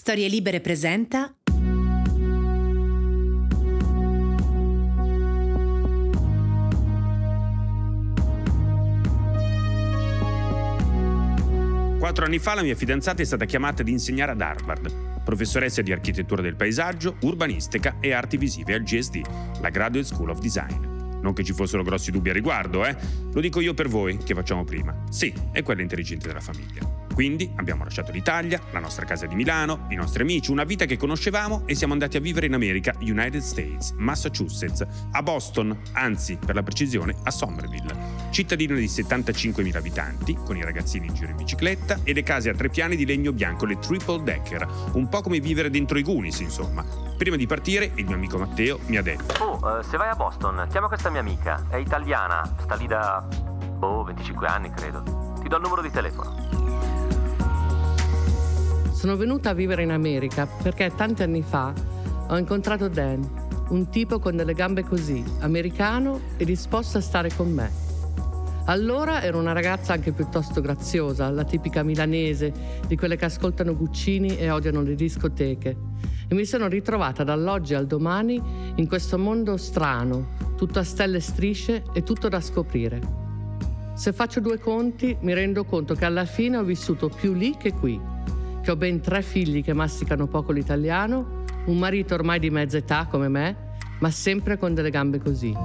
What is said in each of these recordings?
Storie Libere presenta Quattro anni fa la mia fidanzata è stata chiamata ad insegnare ad Harvard, professoressa di architettura del paesaggio, urbanistica e arti visive al GSD, la Graduate School of Design. Non che ci fossero grossi dubbi a riguardo, Lo dico io per voi, che facciamo prima. Sì, è quella intelligente della famiglia. Quindi abbiamo lasciato l'Italia, la nostra casa di Milano, i nostri amici, una vita che conoscevamo e siamo andati a vivere in America, United States, Massachusetts, a Boston, anzi, per la precisione, a Somerville, cittadina di 75.000 abitanti, con i ragazzini in giro in bicicletta e le case a 3 piani di legno bianco, le triple decker, un po' come vivere dentro i Goonies, insomma. Prima di partire, il mio amico Matteo mi ha detto: se vai a Boston, chiama questa mia amica, è italiana, sta lì da 25 anni credo. Ti do il numero di telefono. Sono venuta a vivere in America perché tanti anni fa ho incontrato Dan, un tipo con delle gambe così, americano e disposto a stare con me. Allora ero una ragazza anche piuttosto graziosa, la tipica milanese, di quelle che ascoltano Guccini e odiano le discoteche. E mi sono ritrovata dall'oggi al domani in questo mondo strano, tutto a stelle e strisce e tutto da scoprire. Se faccio 2 conti, mi rendo conto che alla fine ho vissuto più lì che qui, che ho ben 3 figli che masticano poco l'italiano, un marito ormai di mezza età come me, ma sempre con delle gambe così.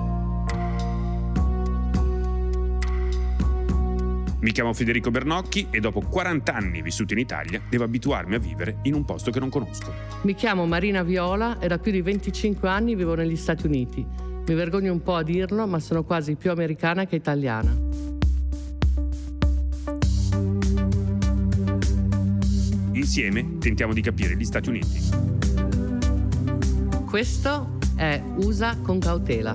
Mi chiamo Federico Bernocchi e dopo 40 anni vissuti in Italia devo abituarmi a vivere in un posto che non conosco. Mi chiamo Marina Viola e da più di 25 anni vivo negli Stati Uniti. Mi vergogno un po' a dirlo, ma sono quasi più americana che italiana. Insieme tentiamo di capire gli Stati Uniti. Questo è USA con cautela.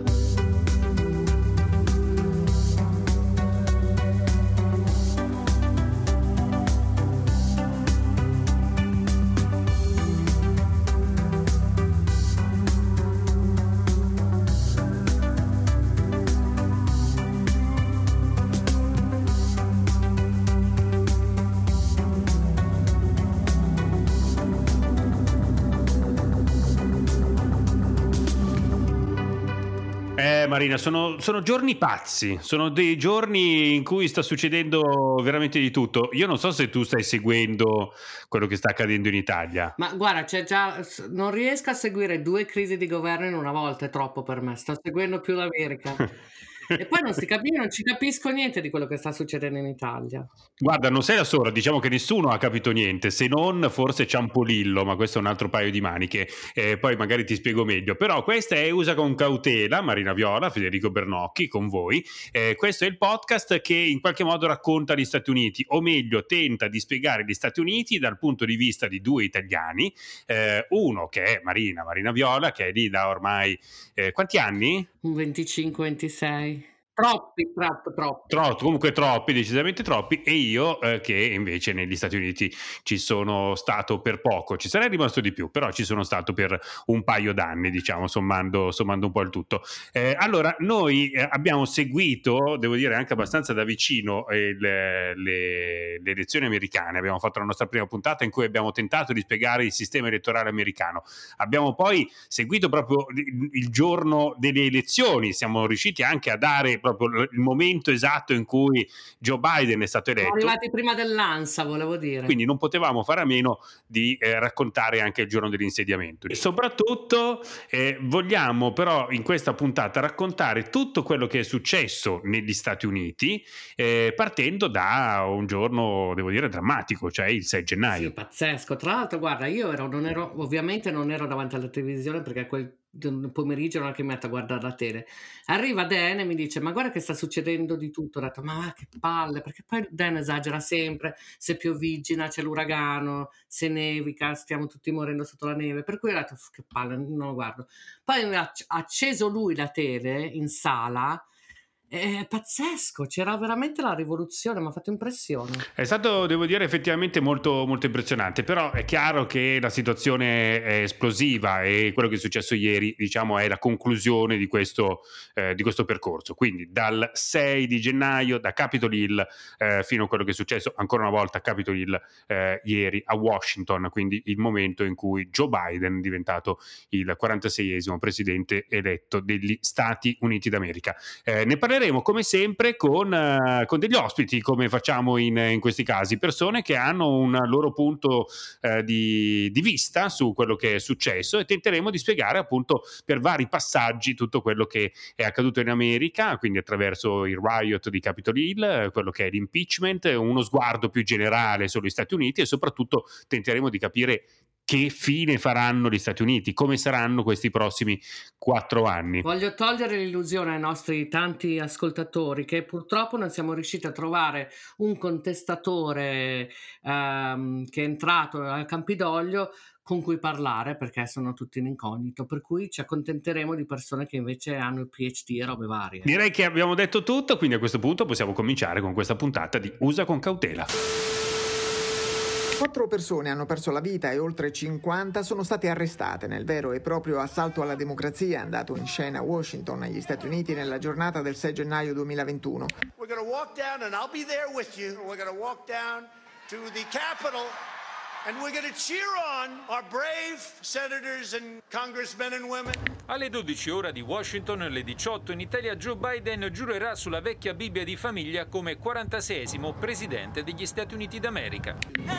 Marina, sono giorni pazzi, sono dei giorni in cui sta succedendo veramente di tutto. Io non so se tu stai seguendo quello che sta accadendo in Italia. Ma guarda, non riesco a seguire 2 crisi di governo in una volta, è troppo per me. Sto seguendo più l'America. E poi non ci capisco niente di quello che sta succedendo in Italia. Guarda, non sei la sola, diciamo che nessuno ha capito niente, se non forse Ciampolillo, ma questo è un altro paio di maniche, poi magari ti spiego meglio. Però questa è USA con cautela, Marina Viola, Federico Bernocchi con voi. Questo è il podcast che in qualche modo racconta gli Stati Uniti, o meglio tenta di spiegare gli Stati Uniti dal punto di vista di 2 italiani, uno che è Marina Viola, che è lì da ormai quanti anni? 25-26. Troppi. Comunque troppi, decisamente troppi, e io che invece negli Stati Uniti ci sono stato per poco, ci sarei rimasto di più, però ci sono stato per un paio d'anni, diciamo, sommando un po' il tutto. Allora, noi abbiamo seguito, devo dire anche abbastanza da vicino, le elezioni americane. Abbiamo fatto la nostra prima puntata in cui abbiamo tentato di spiegare il sistema elettorale americano. Abbiamo poi seguito proprio il giorno delle elezioni, siamo riusciti anche a dare proprio il momento esatto in cui Joe Biden è stato eletto. Siamo arrivati prima dell'ANSA, volevo dire. Quindi non potevamo fare a meno di raccontare anche il giorno dell'insediamento. E soprattutto vogliamo però in questa puntata raccontare tutto quello che è successo negli Stati Uniti, partendo da un giorno, devo dire, drammatico, cioè il 6 gennaio. Sì, pazzesco. Tra l'altro, guarda, io ovviamente non ero davanti alla televisione perché quel pomeriggio non è che mi metto a guardare la tele. Arriva Dan e mi dice: ma guarda che sta succedendo di tutto. Ho detto: ma che palle, perché poi Dan esagera sempre, se pioviggina c'è l'uragano, se nevica stiamo tutti morendo sotto la neve, per cui ho detto: che palle, non lo guardo. Poi ha acceso lui la tele in sala È pazzesco, c'era veramente la rivoluzione, mi ha fatto impressione. È stato, devo dire, effettivamente molto, molto impressionante, però è chiaro che la situazione è esplosiva e quello che è successo ieri, diciamo, è la conclusione di questo percorso. Quindi dal 6 di gennaio, da Capitol Hill, fino a quello che è successo ancora una volta a Capitol Hill ieri a Washington, quindi il momento in cui Joe Biden è diventato il 46esimo presidente eletto degli Stati Uniti d'America. Ne parleremo come sempre con degli ospiti, come facciamo in questi casi, persone che hanno un loro punto di vista su quello che è successo, e tenteremo di spiegare appunto per vari passaggi tutto quello che è accaduto in America, quindi attraverso il riot di Capitol Hill, quello che è l'impeachment, uno sguardo più generale sugli Stati Uniti, e soprattutto tenteremo di capire che fine faranno gli Stati Uniti, come saranno questi prossimi 4 anni. Voglio togliere l'illusione ai nostri tanti ascoltatori che purtroppo non siamo riusciti a trovare un contestatore che è entrato al Campidoglio con cui parlare, perché sono tutti in incognito, per cui ci accontenteremo di persone che invece hanno il PhD e robe varie. Direi che abbiamo detto tutto, quindi a questo punto possiamo cominciare con questa puntata di Usa con cautela. 4 persone hanno perso la vita e oltre 50 sono state arrestate nel vero e proprio assalto alla democrazia andato in scena a Washington, negli Stati Uniti, nella giornata del 6 gennaio 2021. We're going to walk down and I'll be there with you. We're going to walk down to the Capitol and we're going to cheer on our brave senators and congressmen and women. Alle 12 ora di Washington, alle 18 in Italia, Joe Biden giurerà sulla vecchia Bibbia di famiglia come 46esimo presidente degli Stati Uniti d'America.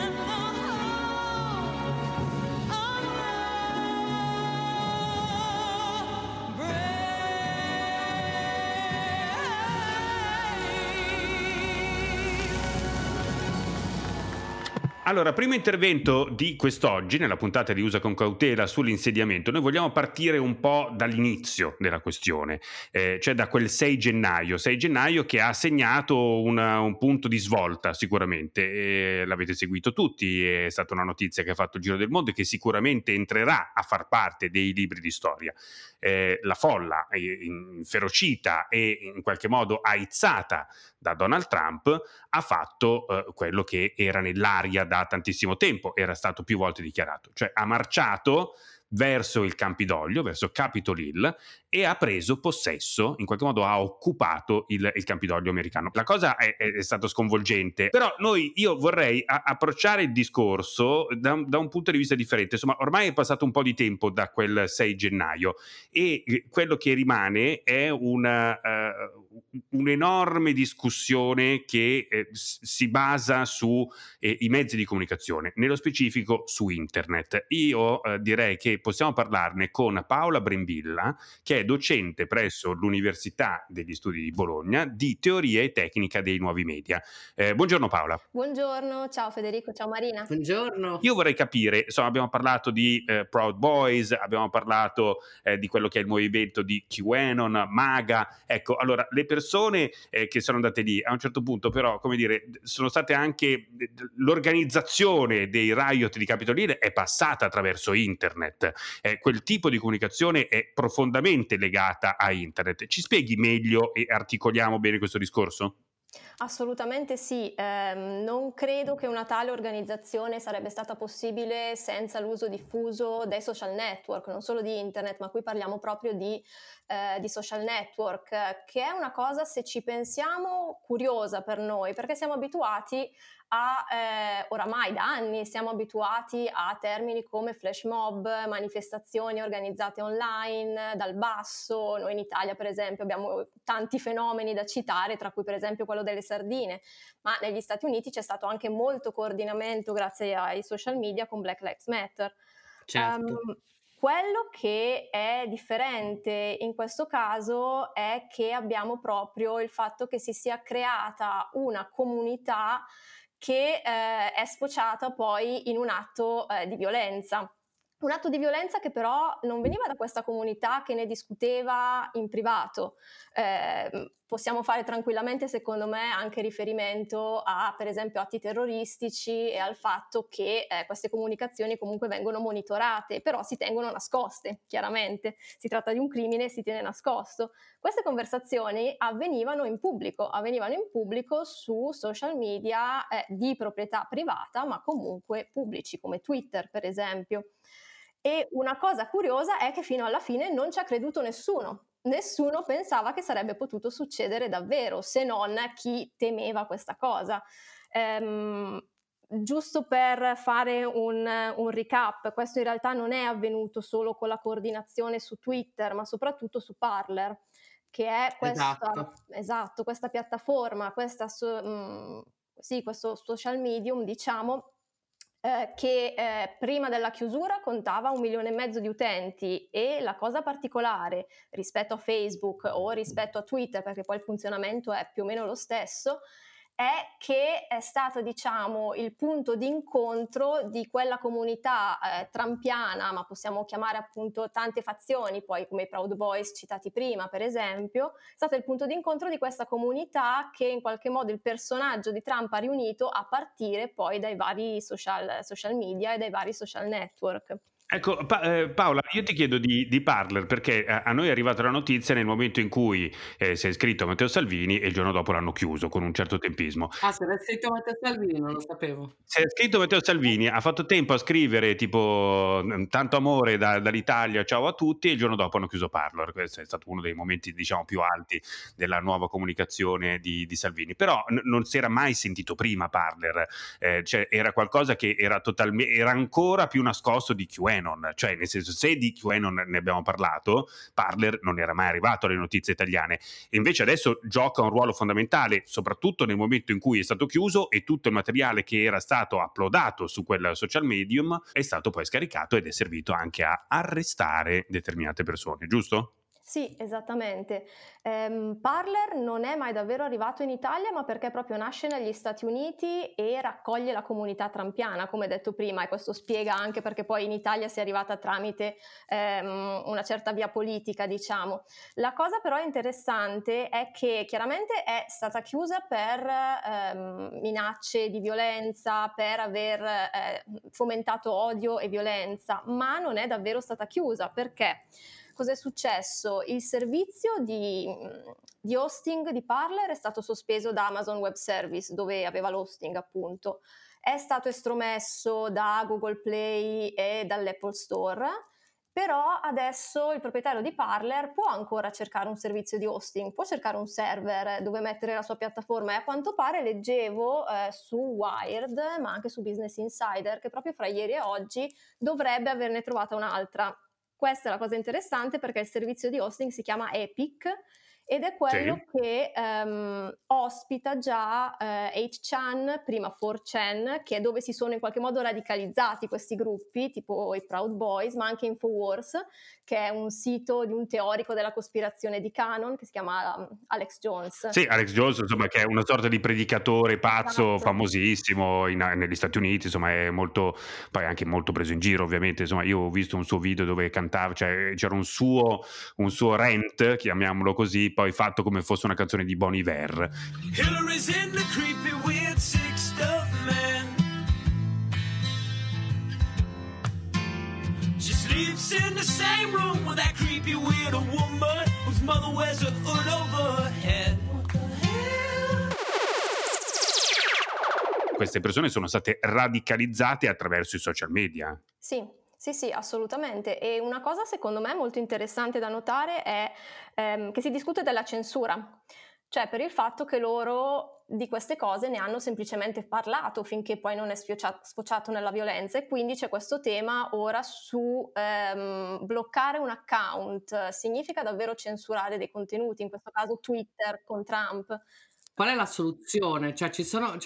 Allora, primo intervento di quest'oggi, nella puntata di Usa con cautela sull'insediamento, noi vogliamo partire un po' dall'inizio della questione, cioè da quel 6 gennaio che ha segnato un punto di svolta sicuramente, l'avete seguito tutti, è stata una notizia che ha fatto il giro del mondo e che sicuramente entrerà a far parte dei libri di storia. La folla inferocita e in qualche modo aizzata da Donald Trump ha fatto quello che era nell'aria da tantissimo tempo, era stato più volte dichiarato, cioè ha marciato verso il Campidoglio, verso Capitol Hill, e ha preso possesso, in qualche modo ha occupato il Campidoglio americano. La cosa è stata sconvolgente, però io vorrei approcciare il discorso da un punto di vista differente. Insomma, ormai è passato un po' di tempo da quel 6 gennaio e quello che rimane è un'enorme discussione che si basa su i mezzi di comunicazione, nello specifico su internet. Io direi che possiamo parlarne con Paola Brembilla, che è docente presso l'Università degli Studi di Bologna di teoria e tecnica dei nuovi media. Buongiorno Paola. Buongiorno, ciao Federico, ciao Marina. Buongiorno. Io vorrei capire, insomma, abbiamo parlato di Proud Boys, abbiamo parlato di quello che è il movimento di QAnon, MAGA. Ecco, allora, le persone che sono andate lì, a un certo punto però, come dire, sono state anche, l'organizzazione dei riot di Capitol Hill è passata attraverso internet. Quel tipo di comunicazione è profondamente legata a internet. Ci spieghi meglio e articoliamo bene questo discorso? Assolutamente sì, non credo che una tale organizzazione sarebbe stata possibile senza l'uso diffuso dei social network, non solo di internet, ma qui parliamo proprio di social network, che è una cosa, se ci pensiamo, curiosa per noi, perché siamo abituati oramai da anni siamo abituati a termini come flash mob, manifestazioni organizzate online, dal basso. Noi in Italia, per esempio, abbiamo tanti fenomeni da citare, tra cui per esempio quello delle sardine, ma negli Stati Uniti c'è stato anche molto coordinamento grazie ai social media con Black Lives Matter. Certo. Quello che è differente in questo caso è che abbiamo proprio il fatto che si sia creata una comunità che è sfociata poi in un atto di violenza. Un atto di violenza che però non veniva da questa comunità che ne discuteva in privato, possiamo fare tranquillamente, secondo me, anche riferimento a, per esempio, atti terroristici e al fatto che queste comunicazioni comunque vengono monitorate, però si tengono nascoste, chiaramente. Si tratta di un crimine e si tiene nascosto. Queste conversazioni avvenivano in pubblico su social media di proprietà privata, ma comunque pubblici, come Twitter, per esempio. E una cosa curiosa è che fino alla fine non ci ha creduto nessuno. Nessuno pensava che sarebbe potuto succedere davvero, se non chi temeva questa cosa. Giusto per fare un recap, questo in realtà non è avvenuto solo con la coordinazione su Twitter, ma soprattutto su Parler, che è questa piattaforma, questo social medium, diciamo, che prima della chiusura contava 1,5 milioni di utenti, e la cosa particolare rispetto a Facebook o rispetto a Twitter, perché poi il funzionamento è più o meno lo stesso, è che è stato, diciamo, il punto di incontro di quella comunità trumpiana, ma possiamo chiamare appunto tante fazioni, poi come i Proud Boys citati prima, per esempio, è stato il punto di incontro di questa comunità che in qualche modo il personaggio di Trump ha riunito, a partire poi dai vari social media e dai vari social network. Ecco, Paola, io ti chiedo di Parler, perché a noi è arrivata la notizia nel momento in cui si è iscritto Matteo Salvini e il giorno dopo l'hanno chiuso con un certo tempismo. Ah, se era scritto Matteo Salvini, non lo sapevo. Si è iscritto Matteo Salvini, ha fatto tempo a scrivere tipo tanto amore dall'Italia, ciao a tutti, e il giorno dopo hanno chiuso Parler. Questo è stato uno dei momenti, diciamo, più alti della nuova comunicazione di Salvini. Però non si era mai sentito prima Parler, cioè era qualcosa che era ancora più nascosto di QAnon. Cioè, nel senso, se di QAnon ne abbiamo parlato, Parler non era mai arrivato alle notizie italiane, e invece adesso gioca un ruolo fondamentale, soprattutto nel momento in cui è stato chiuso e tutto il materiale che era stato uploadato su quel social medium è stato poi scaricato ed è servito anche a arrestare determinate persone, giusto? Sì, esattamente. Parler non è mai davvero arrivato in Italia, ma perché proprio nasce negli Stati Uniti e raccoglie la comunità trumpiana, come detto prima, e questo spiega anche perché poi in Italia si è arrivata tramite una certa via politica, diciamo. La cosa però interessante è che chiaramente è stata chiusa per minacce di violenza, per aver fomentato odio e violenza, ma non è davvero stata chiusa. Perché? Cos'è successo? Il servizio di hosting di Parler è stato sospeso da Amazon Web Service, dove aveva l'hosting appunto. È stato estromesso da Google Play e dall'Apple Store, però adesso il proprietario di Parler può ancora cercare un servizio di hosting, può cercare un server dove mettere la sua piattaforma, e a quanto pare leggevo su Wired, ma anche su Business Insider, che proprio fra ieri e oggi dovrebbe averne trovata un'altra. Questa è la cosa interessante, perché il servizio di hosting si chiama Epic ed è quello che ospita già 8chan, prima 4chan, che è dove si sono in qualche modo radicalizzati questi gruppi, tipo i Proud Boys, ma anche Infowars, che è un sito di un teorico della cospirazione di Canon che si chiama Alex Jones. Sì, Alex Jones, insomma, che è una sorta di predicatore pazzo, famosissimo negli Stati Uniti, insomma, è molto, poi anche molto preso in giro, ovviamente. Insomma, io ho visto un suo video dove cantava, cioè c'era un suo rant, chiamiamolo così, poi fatto come fosse una canzone di Bon Iver. Hillary's in the creepy weird sick stuff, man. She sleeps in the same room with that creepy weird woman whose mother wears a hood over her head. What the hell? Queste persone sono state radicalizzate attraverso i social media. Sì. Sì, assolutamente. E una cosa secondo me molto interessante da notare è che si discute della censura, cioè per il fatto che loro di queste cose ne hanno semplicemente parlato finché poi non è sfociato nella violenza, e quindi c'è questo tema ora su bloccare un account significa davvero censurare dei contenuti, in questo caso Twitter con Trump. Qual è la soluzione? Cioè,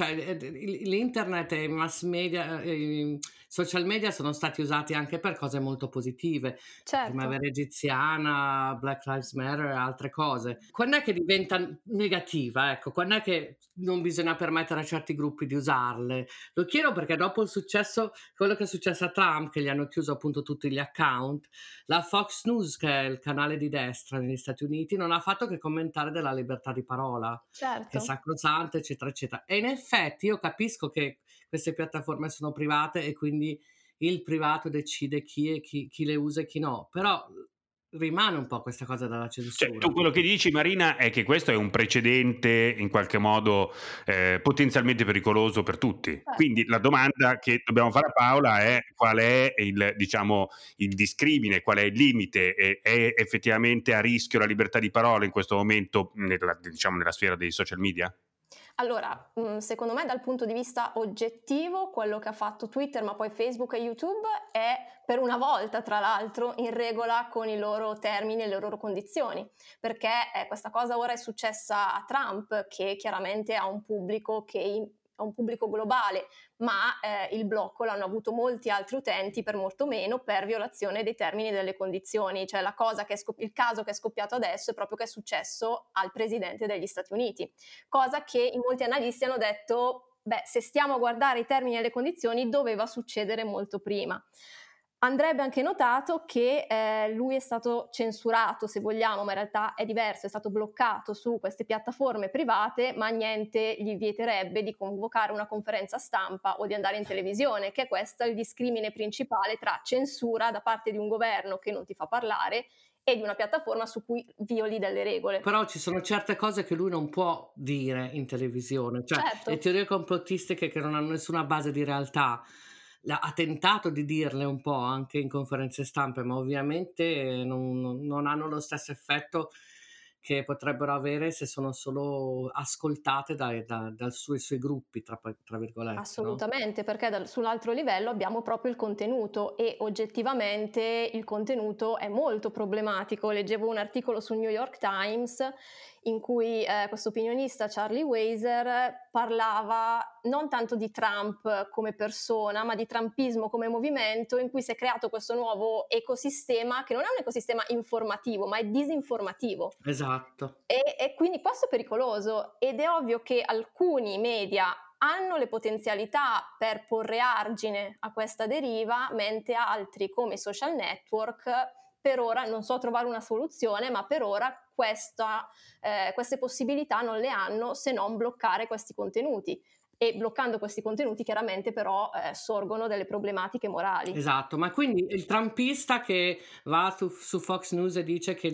l'internet e i mass media, i social media sono stati usati anche per cose molto positive. Certo. Primavera egiziana, Black Lives Matter e altre cose. Quando è che diventa negativa? Ecco, quando è che non bisogna permettere a certi gruppi di usarle? Lo chiedo perché dopo quello che è successo a Trump, che gli hanno chiuso appunto tutti gli account, la Fox News, che è il canale di destra negli Stati Uniti, non ha fatto che commentare della libertà di parola, che è Certo. sacrosanta, eccetera, eccetera. E in effetti io capisco che queste piattaforme sono private e quindi il privato decide chi le usa e chi no, però rimane un po' questa cosa della Cioè, censura. tu quello che dici, Marina, è che questo è un precedente in qualche modo potenzialmente pericoloso per tutti. Quindi la domanda che dobbiamo fare a Paola è qual è il discrimine, qual è il limite, è effettivamente a rischio la libertà di parola in questo momento nella sfera dei social media? Allora, secondo me dal punto di vista oggettivo, quello che ha fatto Twitter, ma poi Facebook e YouTube, è per una volta, tra l'altro, in regola con i loro termini e le loro condizioni, perché questa cosa ora è successa a Trump, che chiaramente ha un pubblico globale, ma il blocco l'hanno avuto molti altri utenti per molto meno, per violazione dei termini e delle condizioni. Cioè il caso che è scoppiato adesso è proprio che è successo al presidente degli Stati Uniti, cosa che in molti analisti hanno detto, se stiamo a guardare i termini e le condizioni doveva succedere molto prima. Andrebbe anche notato che lui è stato censurato, se vogliamo, ma in realtà è diverso, è stato bloccato su queste piattaforme private, ma niente gli vieterebbe di convocare una conferenza stampa o di andare in televisione, che è questo il discrimine principale tra censura da parte di un governo che non ti fa parlare e di una piattaforma su cui violi delle regole. Però ci sono certe cose che lui non può dire in televisione, cioè Certo. le teorie complottistiche che non hanno nessuna base di realtà. Ha tentato di dirle un po' anche in conferenze stampe, ma ovviamente non hanno lo stesso effetto che potrebbero avere se sono solo ascoltate dai suoi gruppi, tra virgolette. No? Assolutamente, perché sull'altro livello abbiamo proprio il contenuto e oggettivamente il contenuto è molto problematico. Leggevo un articolo sul New York Times in cui questo opinionista Charlie Weiser parlava non tanto di Trump come persona, ma di trumpismo come movimento, in cui si è creato questo nuovo ecosistema che non è un ecosistema informativo, ma è disinformativo. Esatto. E quindi questo è pericoloso ed è ovvio che alcuni media hanno le potenzialità per porre argine a questa deriva, mentre altri come i social network per ora non so trovare una soluzione, ma per ora queste possibilità non le hanno se non bloccare questi contenuti. E bloccando questi contenuti chiaramente però sorgono delle problematiche morali. Esatto, ma quindi il trumpista che va su Fox News e dice che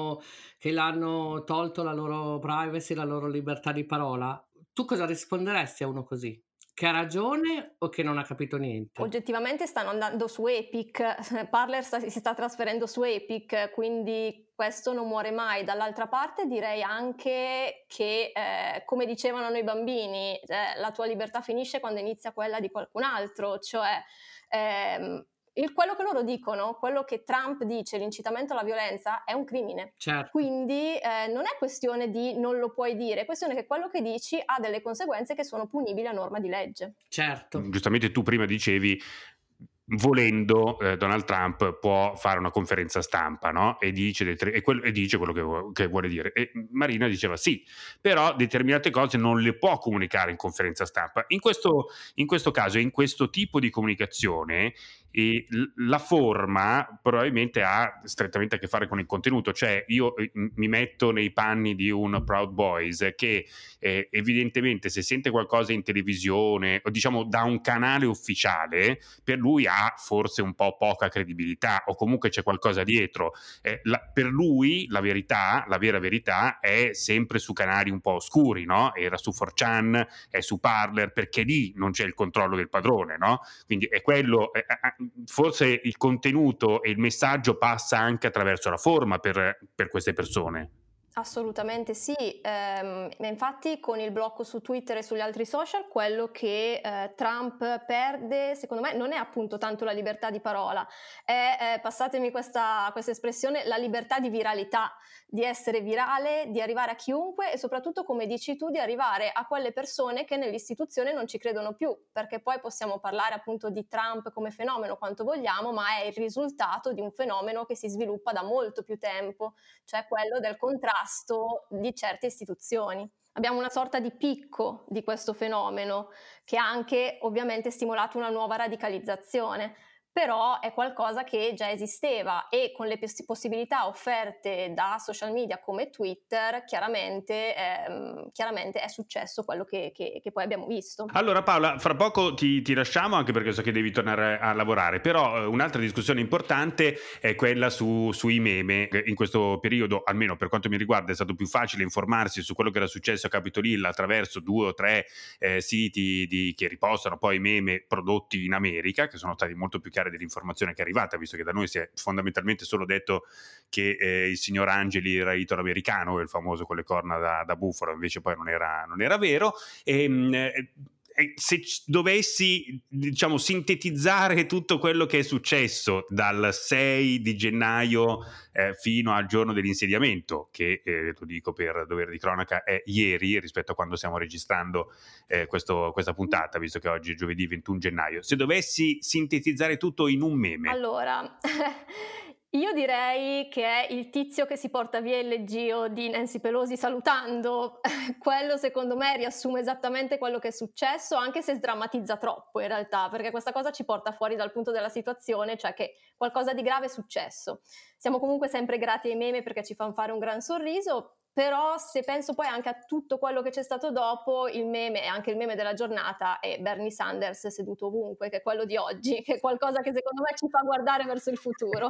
l'hanno tolto la loro privacy, la loro libertà di parola, tu cosa risponderesti a uno così? Che ha ragione o che non ha capito niente? Oggettivamente stanno andando su Epic, Parler si sta trasferendo su Epic, quindi questo non muore mai. Dall'altra parte direi anche che, come dicevano noi bambini, la tua libertà finisce quando inizia quella di qualcun altro, cioè quello che loro dicono, quello che Trump dice, l'incitamento alla violenza, è un crimine. Certo. Quindi non è questione di non lo puoi dire, è questione che quello che dici ha delle conseguenze che sono punibili a norma di legge. Certo. Giustamente tu prima dicevi, volendo Donald Trump può fare una conferenza stampa, no? E dice quello che vuole dire. E Marina diceva sì, però determinate cose non le può comunicare in conferenza stampa. In questo caso, in questo tipo di comunicazione, la forma probabilmente ha strettamente a che fare con il contenuto, cioè io mi metto nei panni di un Proud Boys che evidentemente se sente qualcosa in televisione o diciamo da un canale ufficiale, per lui ha forse un po' poca credibilità o comunque c'è qualcosa dietro. Per lui la vera verità è sempre su canali un po' oscuri, no? Era su 4chan, è su Parler, perché lì non c'è il controllo del padrone, no? Quindi è quello, forse il contenuto e il messaggio passa anche attraverso la forma per queste persone. Assolutamente sì, infatti con il blocco su Twitter e sugli altri social quello che Trump perde secondo me non è appunto tanto la libertà di parola, è passatemi questa espressione, la libertà di viralità, di essere virale, di arrivare a chiunque e soprattutto, come dici tu, di arrivare a quelle persone che nell'istituzione non ci credono più, perché poi possiamo parlare appunto di Trump come fenomeno quanto vogliamo, ma è il risultato di un fenomeno che si sviluppa da molto più tempo, cioè quello del contrasto di certe istituzioni. Abbiamo una sorta di picco di questo fenomeno che ha anche ovviamente stimolato una nuova radicalizzazione, però è qualcosa che già esisteva e con le possibilità offerte da social media come Twitter chiaramente è successo quello che poi abbiamo visto. Allora Paola, fra poco ti lasciamo, anche perché so che devi tornare a lavorare, però un'altra discussione importante è quella sui meme. In questo periodo, almeno per quanto mi riguarda, è stato più facile informarsi su quello che era successo a Capitol Hill attraverso 2 o 3 siti che ripostano poi meme prodotti in America, che sono stati molto più chiari dell'informazione che è arrivata, visto che da noi si è fondamentalmente solo detto che il signor Angeli era italo-americano, il famoso con le corna da bufalo, invece poi non era vero. Se dovessi, diciamo, sintetizzare tutto quello che è successo dal 6 di gennaio fino al giorno dell'insediamento, che lo dico per dovere di cronaca è ieri rispetto a quando stiamo registrando questa puntata, visto che oggi è giovedì 21 gennaio, se dovessi sintetizzare tutto in un meme. Allora io direi che è il tizio che si porta via il gio di Nancy Pelosi salutando. Quello secondo me riassume esattamente quello che è successo, anche se sdrammatizza troppo in realtà, perché questa cosa ci porta fuori dal punto della situazione, cioè che qualcosa di grave è successo. Siamo comunque sempre grati ai meme perché ci fanno fare un gran sorriso, però se penso poi anche a tutto quello che c'è stato dopo, il meme e anche il meme della giornata è Bernie Sanders seduto ovunque, che è quello di oggi, che è qualcosa che secondo me ci fa guardare verso il futuro.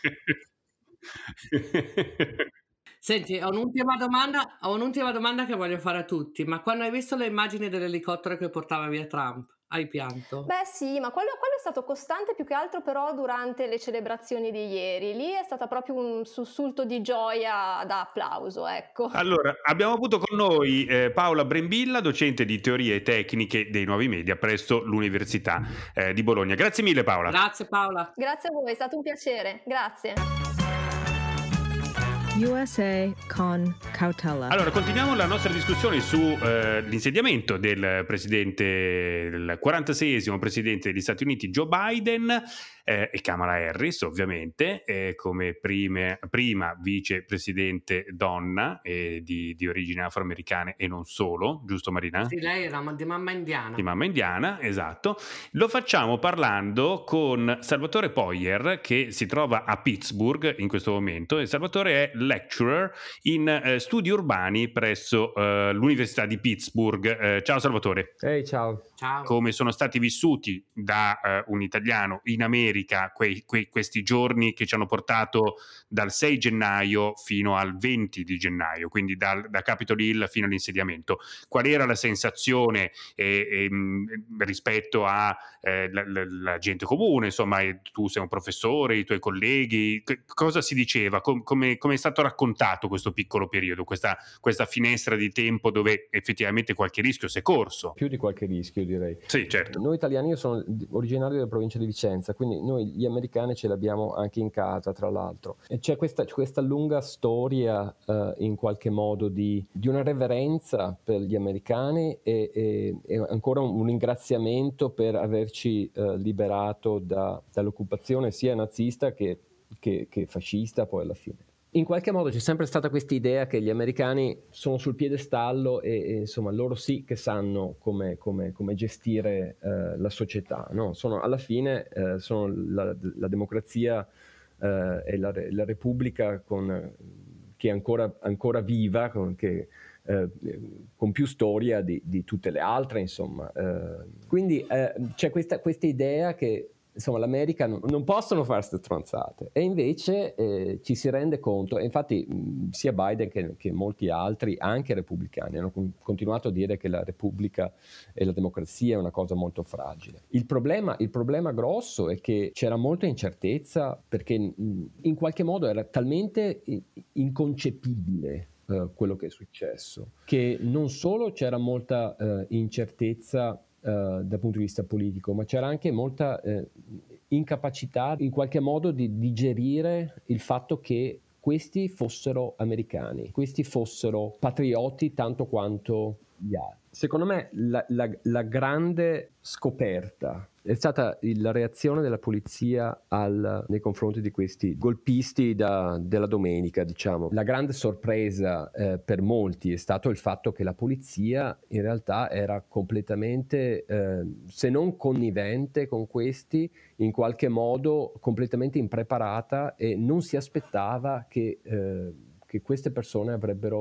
Senti, ho un'ultima domanda che voglio fare a tutti, ma quando hai visto le immagini dell'elicottero che portava via Trump, hai pianto? Beh sì, ma quello è stato costante più che altro però durante le celebrazioni di ieri. Lì è stata proprio un sussulto di gioia da applauso, ecco. Allora, abbiamo avuto con noi Paola Brembilla, docente di teorie tecniche dei nuovi media presso l'Università di Bologna. Grazie mille Paola. Grazie Paola. Grazie a voi, è stato un piacere. Grazie. USA con cautela. Allora, continuiamo la nostra discussione su l'insediamento del 46esimo presidente degli Stati Uniti, Joe Biden, e Kamala Harris, ovviamente, come prima vicepresidente donna di origini afroamericane e non solo, giusto Marina? Sì, lei era di mamma indiana. Di mamma indiana, esatto. Lo facciamo parlando con Salvatore Poyer, che si trova a Pittsburgh in questo momento, e Salvatore è lecturer in studi urbani presso l'Università di Pittsburgh. Ciao Salvatore. Ehi, ciao. Ciao. Come sono stati vissuti da un italiano in America questi giorni che ci hanno portato dal 6 gennaio fino al 20 di gennaio, quindi da Capitol Hill fino all'insediamento? Qual era la sensazione rispetto a la gente comune? Insomma, tu sei un professore, i tuoi colleghi, cosa si diceva? Come è stato raccontato questo piccolo periodo, questa finestra di tempo dove effettivamente qualche rischio si è corso? Più di qualche rischio, direi. Sì, certo. Noi italiani, io sono originario della provincia di Vicenza, quindi noi gli americani ce l'abbiamo anche in casa, tra l'altro. E c'è questa lunga storia in qualche modo di una reverenza per gli americani e ancora un ringraziamento per averci liberato dall'occupazione sia nazista che fascista poi alla fine. In qualche modo c'è sempre stata questa idea che gli americani sono sul piedestallo e insomma loro sì che sanno come gestire la società, no? Alla fine sono la democrazia e la repubblica che è ancora viva, con più storia di tutte le altre, insomma. Quindi c'è questa idea che insomma l'America non possono fare queste stronzate, e invece ci si rende conto, e infatti sia Biden che molti altri, anche repubblicani, hanno continuato a dire che la Repubblica e la democrazia è una cosa molto fragile. Il problema grosso è che c'era molta incertezza, perché in qualche modo era talmente inconcepibile quello che è successo, che non solo c'era molta incertezza dal punto di vista politico, ma c'era anche molta incapacità in qualche modo di digerire il fatto che questi fossero americani, questi fossero patrioti tanto quanto gli altri. Secondo me la grande scoperta è stata la reazione della polizia nei confronti di questi golpisti della domenica, diciamo. La grande sorpresa per molti è stato il fatto che la polizia in realtà era completamente, se non connivente con questi, in qualche modo completamente impreparata e non si aspettava che queste persone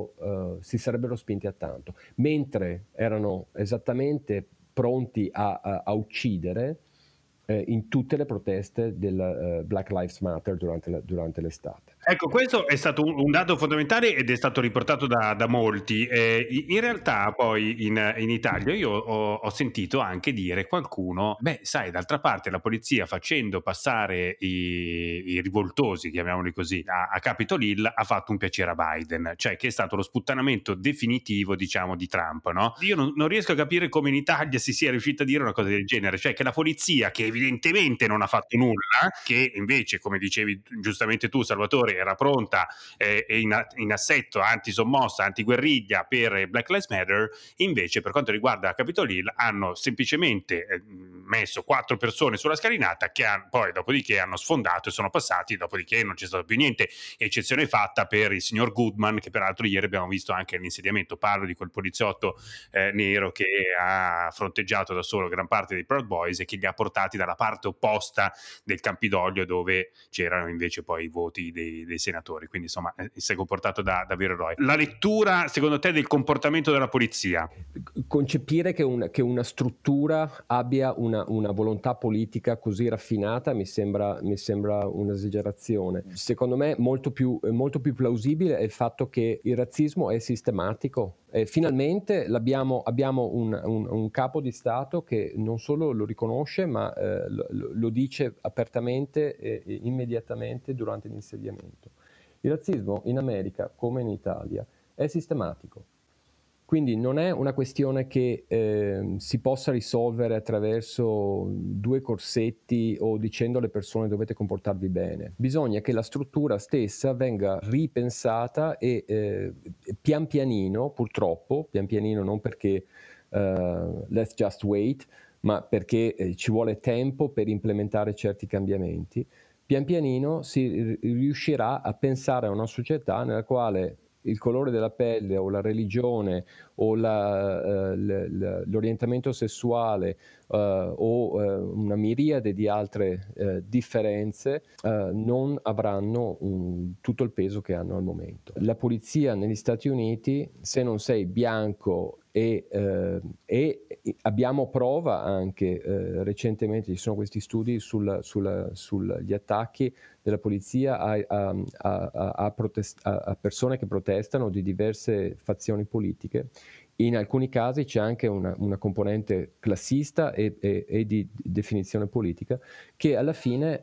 si sarebbero spinti a tanto, mentre erano esattamente pronti a uccidere in tutte le proteste del Black Lives Matter durante l'estate. Ecco, questo è stato un dato fondamentale ed è stato riportato da molti. In realtà poi in Italia io ho sentito anche dire qualcuno, sai, d'altra parte la polizia facendo passare i rivoltosi, chiamiamoli così, a Capitol Hill ha fatto un piacere a Biden, cioè che è stato lo sputtanamento definitivo, diciamo, di Trump, no? Io non riesco a capire come in Italia si sia riuscita a dire una cosa del genere, cioè che la polizia, che evidentemente non ha fatto nulla, che invece, come dicevi giustamente tu, Salvatore, era pronta e in assetto antisommossa, antiguerriglia per Black Lives Matter, invece per quanto riguarda Capitol Hill hanno semplicemente messo 4 persone sulla scalinata che poi dopodiché hanno sfondato e sono passati, dopodiché non c'è stato più niente, eccezione fatta per il signor Goodman, che peraltro ieri abbiamo visto anche all'insediamento. Parlo di quel poliziotto nero che ha fronteggiato da solo gran parte dei Proud Boys e che li ha portati dalla parte opposta del Campidoglio, dove c'erano invece poi i voti dei senatori. Quindi insomma si è comportato da vero eroe. La lettura secondo te del comportamento della polizia? Concepire che una struttura abbia una volontà politica così raffinata mi sembra un'esagerazione. Secondo me molto più plausibile è il fatto che il razzismo è sistematico. Finalmente abbiamo un capo di Stato che non solo lo riconosce, ma lo dice apertamente e immediatamente durante l'insediamento. Il razzismo in America, come in Italia, è sistematico. Quindi non è una questione che si possa risolvere attraverso 2 corsetti o dicendo alle persone dovete comportarvi bene. Bisogna che la struttura stessa venga ripensata e pian pianino, purtroppo, pian pianino non perché let's just wait, ma perché ci vuole tempo per implementare certi cambiamenti, pian pianino si riuscirà a pensare a una società nella quale il colore della pelle o la religione o l'orientamento sessuale o una miriade di altre differenze non avranno tutto il peso che hanno al momento. La polizia negli Stati Uniti, se non sei bianco e abbiamo prova anche recentemente, ci sono questi studi sugli attacchi della polizia a persone che protestano di diverse fazioni politiche. In alcuni casi c'è anche una componente classista e di definizione politica che alla fine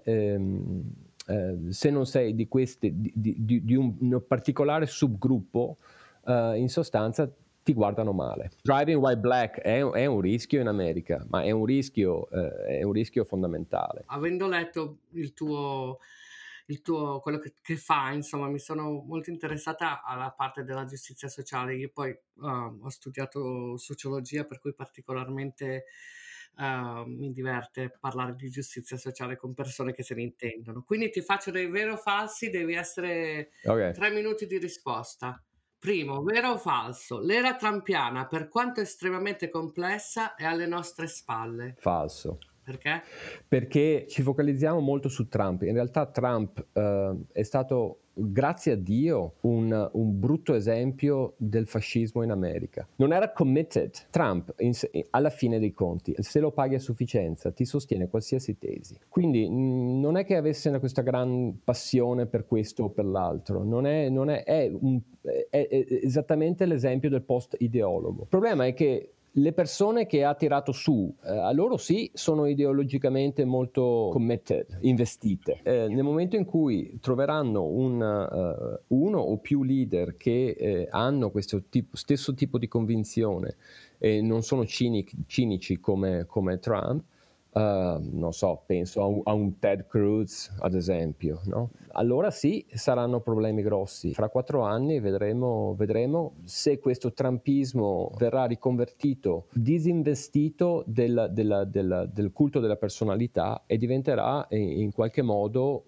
se non sei di un particolare subgruppo in sostanza ti guardano male. Driving white black è un rischio in America, ma è un rischio fondamentale. Avendo letto il tuo quello che fa, insomma, mi sono molto interessata alla parte della giustizia sociale. Io poi ho studiato sociologia, per cui particolarmente mi diverte parlare di giustizia sociale con persone che se ne intendono. Quindi ti faccio dei vero o falsi, devi essere 3 minuti di risposta. Primo, vero o falso? L'era trumpiana, per quanto estremamente complessa, è alle nostre spalle. Falso. Perché? Perché ci focalizziamo molto su Trump. In realtà Trump è stato, grazie a Dio, un brutto esempio del fascismo in America. Non era committed. Trump, alla fine dei conti, se lo paghi a sufficienza, ti sostiene qualsiasi tesi. Quindi non è che avesse questa gran passione per questo o per l'altro. È esattamente l'esempio del post-ideologo. Il problema è che le persone che ha tirato su, a loro sì, sono ideologicamente molto committed, investite. Nel momento in cui troveranno uno o più leader che hanno questo stesso tipo di convinzione e non sono cinici come Trump, non so, penso a un Ted Cruz ad esempio, no? Allora sì, saranno problemi grossi. Fra 4 anni vedremo se questo trumpismo verrà riconvertito, disinvestito del culto della personalità e diventerà in qualche modo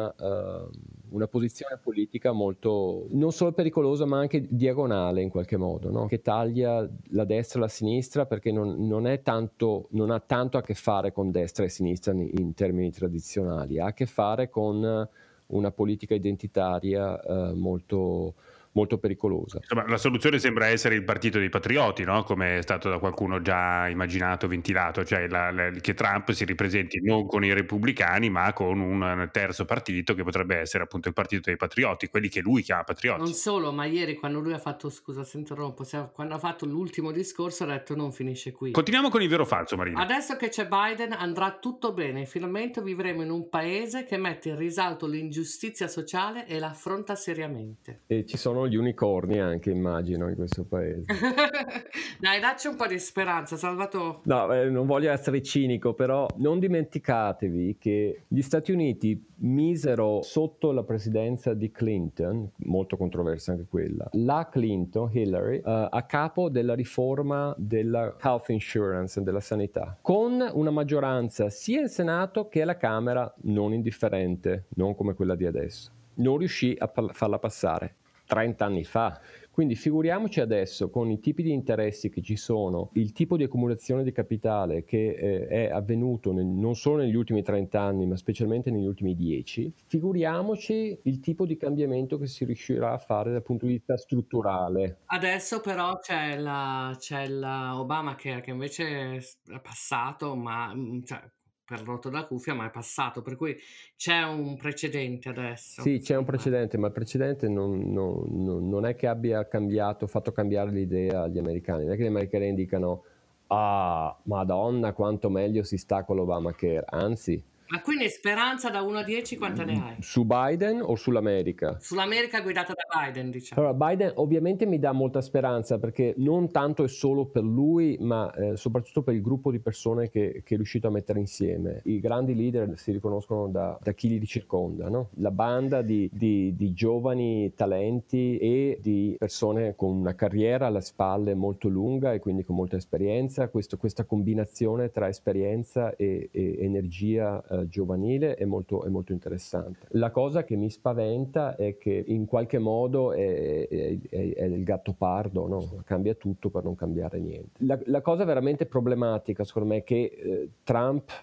una posizione politica molto, non solo pericolosa ma anche diagonale in qualche modo, no? Che taglia la destra e la sinistra, perché non ha tanto a che fare con destra e sinistra in termini tradizionali, ha a che fare con una politica identitaria molto, molto pericolosa. Insomma, la soluzione sembra essere il partito dei patrioti, no? Come è stato da qualcuno già immaginato, ventilato, cioè che Trump si ripresenti non con i repubblicani ma con un terzo partito che potrebbe essere appunto il partito dei patrioti, quelli che lui chiama patrioti. Non solo, ma ieri quando lui ha fatto, scusa se interrompo, quando ha fatto l'ultimo discorso ha detto non finisce qui. Continuiamo con il vero o falso, Marina. Adesso che c'è Biden andrà tutto bene, finalmente vivremo in un paese che mette in risalto l'ingiustizia sociale e la affronta seriamente. E ci sono gli unicorni anche, immagino, in questo paese. Dai, dacci un po' di speranza, Salvatore. No, non voglio essere cinico, però non dimenticatevi che gli Stati Uniti misero sotto la presidenza di Clinton, molto controversa anche quella, la Clinton, Hillary, a capo della riforma della health insurance e della sanità, con una maggioranza sia in Senato che alla Camera non indifferente, non come quella di adesso. Non riuscì a farla passare 30 anni fa. Quindi figuriamoci adesso, con i tipi di interessi che ci sono, il tipo di accumulazione di capitale che è avvenuto non solo negli ultimi 30 anni, ma specialmente negli ultimi 10, figuriamoci il tipo di cambiamento che si riuscirà a fare dal punto di vista strutturale. Adesso però c'è la Obamacare che invece è passato, ma per rotto da cuffia, ma è passato, per cui c'è un precedente adesso. Sì, c'è un precedente, ma il precedente non è che abbia fatto cambiare l'idea agli americani. Non è che gli americani dicano Madonna quanto meglio si sta con l'Obamacare, anzi. Ma quindi speranza da 1 a 10 quanta ne hai? Su Biden o sull'America? Sull'America guidata da Biden, diciamo. Allora, Biden ovviamente mi dà molta speranza, perché non tanto è solo per lui, ma soprattutto per il gruppo di persone che è riuscito a mettere insieme. I grandi leader si riconoscono da chi li circonda, no? La banda di giovani talenti e di persone con una carriera alle spalle molto lunga e quindi con molta esperienza. Questa combinazione tra esperienza e energia giovanile è molto interessante. La cosa che mi spaventa è che in qualche modo è il gatto pardo, no? Cambia tutto per non cambiare niente. La cosa veramente problematica secondo me è che Trump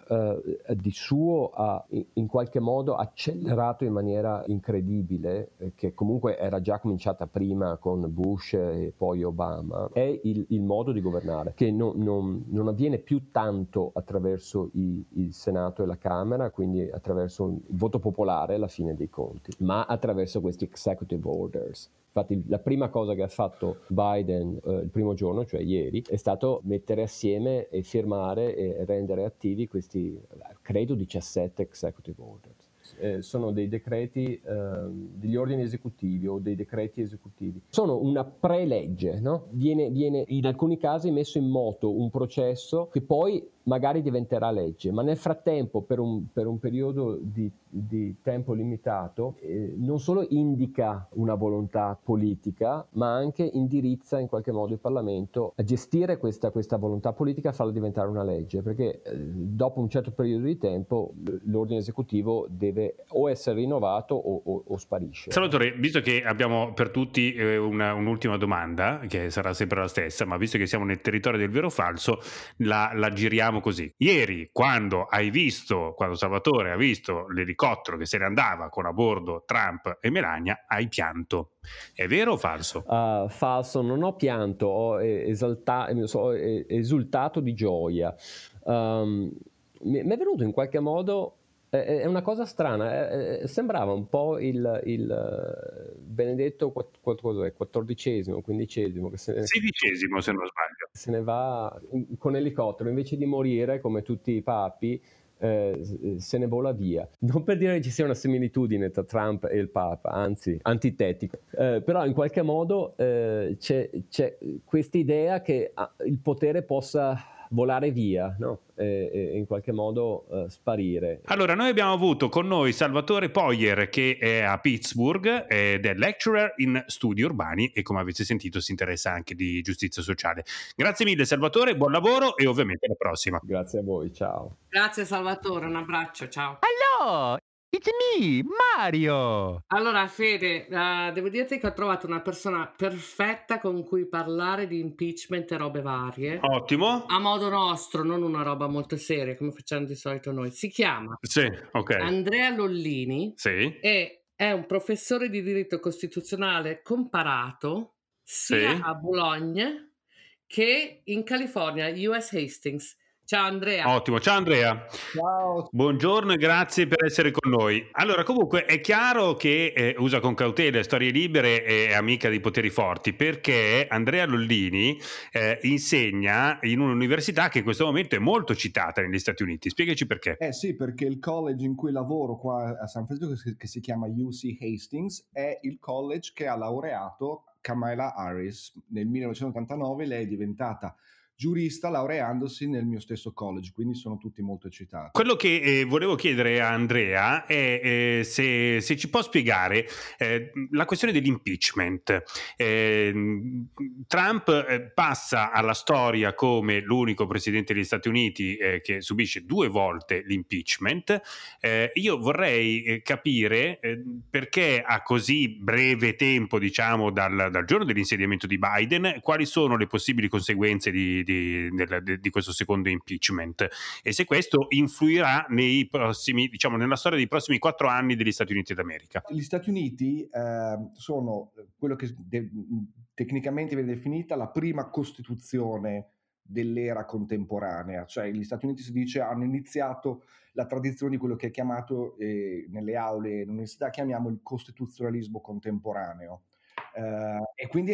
di suo ha in qualche modo accelerato in maniera incredibile, che comunque era già cominciata prima con Bush e poi Obama, è il modo di governare, che non avviene più tanto attraverso il Senato e la Camera, quindi attraverso il voto popolare alla fine dei conti, ma attraverso questi executive orders. Infatti la prima cosa che ha fatto Biden il primo giorno, cioè ieri, è stato mettere assieme e firmare e rendere attivi questi, credo, 17 executive orders. Sono dei decreti, degli ordini esecutivi o dei decreti esecutivi. Sono una prelegge, no? Viene in alcuni casi messo in moto un processo che poi magari diventerà legge, ma nel frattempo per un periodo di tempo limitato non solo indica una volontà politica, ma anche indirizza in qualche modo il Parlamento a gestire questa volontà politica e farla diventare una legge, perché dopo un certo periodo di tempo l'ordine esecutivo deve o essere rinnovato o sparisce. Salvatore, visto che abbiamo per tutti un'ultima domanda, che sarà sempre la stessa, ma visto che siamo nel territorio del vero o falso, la giriamo così. Ieri, quando Salvatore ha visto l'elicottero che se ne andava con a bordo Trump e Melania, hai pianto. È vero o falso? Falso, non ho pianto, ho esultato di gioia. Mi è venuto in qualche modo È una cosa strana, sembrava un po' il benedetto XIV, XV, che XVI se non sbaglio. se ne va con elicottero, invece di morire come tutti i papi, se ne vola via. Non per dire che ci sia una similitudine tra Trump e il Papa, anzi antitetica, però in qualche modo c'è questa idea che il potere possa volare via, no? E in qualche modo sparire. Allora, noi abbiamo avuto con noi Salvatore Poyer, che è a Pittsburgh ed è lecturer in studi urbani e, come avete sentito, si interessa anche di giustizia sociale. Grazie mille Salvatore, buon lavoro e ovviamente alla prossima. Grazie a voi, ciao. Grazie Salvatore, un abbraccio, ciao. Hello, it's me, Mario. Allora Fede, devo dirti che ho trovato una persona perfetta con cui parlare di impeachment e robe varie. Ottimo. A modo nostro, non una roba molto seria come facciamo di solito noi. Si chiama Andrea Lollini. Sì. E è un professore di diritto costituzionale comparato sia a Bologna che in California, US Hastings. Ciao Andrea. Ottimo, ciao Andrea. Ciao. Buongiorno e grazie per essere con noi. Allora, comunque è chiaro che usa con cautela Storie Libere è amica dei poteri forti, perché Andrea Lollini insegna in un'università che in questo momento è molto citata negli Stati Uniti. Spiegaci perché. Sì, perché il college in cui lavoro qua a San Francisco, che si chiama UC Hastings, è il college che ha laureato Kamala Harris nel 1989. Lei è diventata giurista laureandosi nel mio stesso college, quindi sono tutti molto eccitati. Quello che volevo chiedere a Andrea è se ci può spiegare la questione dell'impeachment. Trump passa alla storia come l'unico presidente degli Stati Uniti che subisce 2 volte l'impeachment. Io vorrei capire perché a così breve tempo, diciamo dal giorno dell'insediamento di Biden, quali sono le possibili conseguenze di questo secondo impeachment e se questo influirà nei prossimi, diciamo, nella storia dei prossimi 4 anni degli Stati Uniti d'America. Gli Stati Uniti sono quello che tecnicamente viene definita la prima costituzione dell'era contemporanea, cioè gli Stati Uniti, si dice, hanno iniziato la tradizione di quello che è chiamato nelle aule e all'università chiamiamo il costituzionalismo contemporaneo. E quindi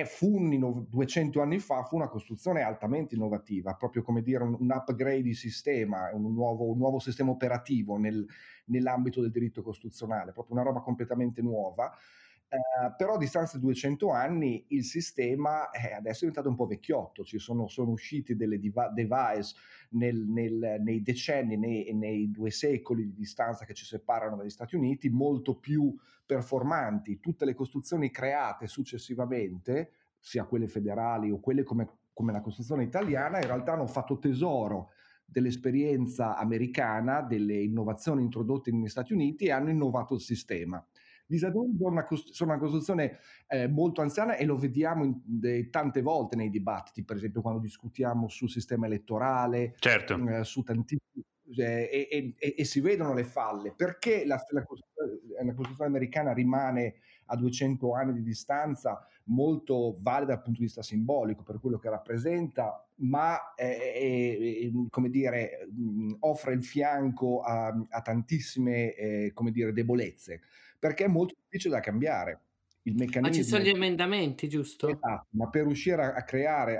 200 anni fa fu una costruzione altamente innovativa, proprio come dire un upgrade di sistema, un nuovo sistema operativo nell'ambito del diritto costituzionale, proprio una roba completamente nuova. Però a distanza di 200 anni il sistema adesso è diventato un po' vecchiotto, sono usciti delle device nei decenni, nei 2 secoli di distanza che ci separano dagli Stati Uniti, molto più performanti. Tutte le costruzioni create successivamente, sia quelle federali o quelle come la Costituzione italiana, in realtà hanno fatto tesoro dell'esperienza americana, delle innovazioni introdotte negli Stati Uniti e hanno innovato il sistema. Gli Stati Uniti sono una Costituzione molto anziana e lo vediamo tante volte nei dibattiti, per esempio quando discutiamo sul sistema elettorale, su tantissimi e si vedono le falle. Perché la Costituzione americana rimane a 200 anni di distanza molto valida dal punto di vista simbolico per quello che rappresenta, ma come dire, offre il fianco a tantissime come dire, debolezze, perché è molto difficile da cambiare. Il meccanismo, ma ci sono gli emendamenti, giusto? Esatto, ma per riuscire a creare,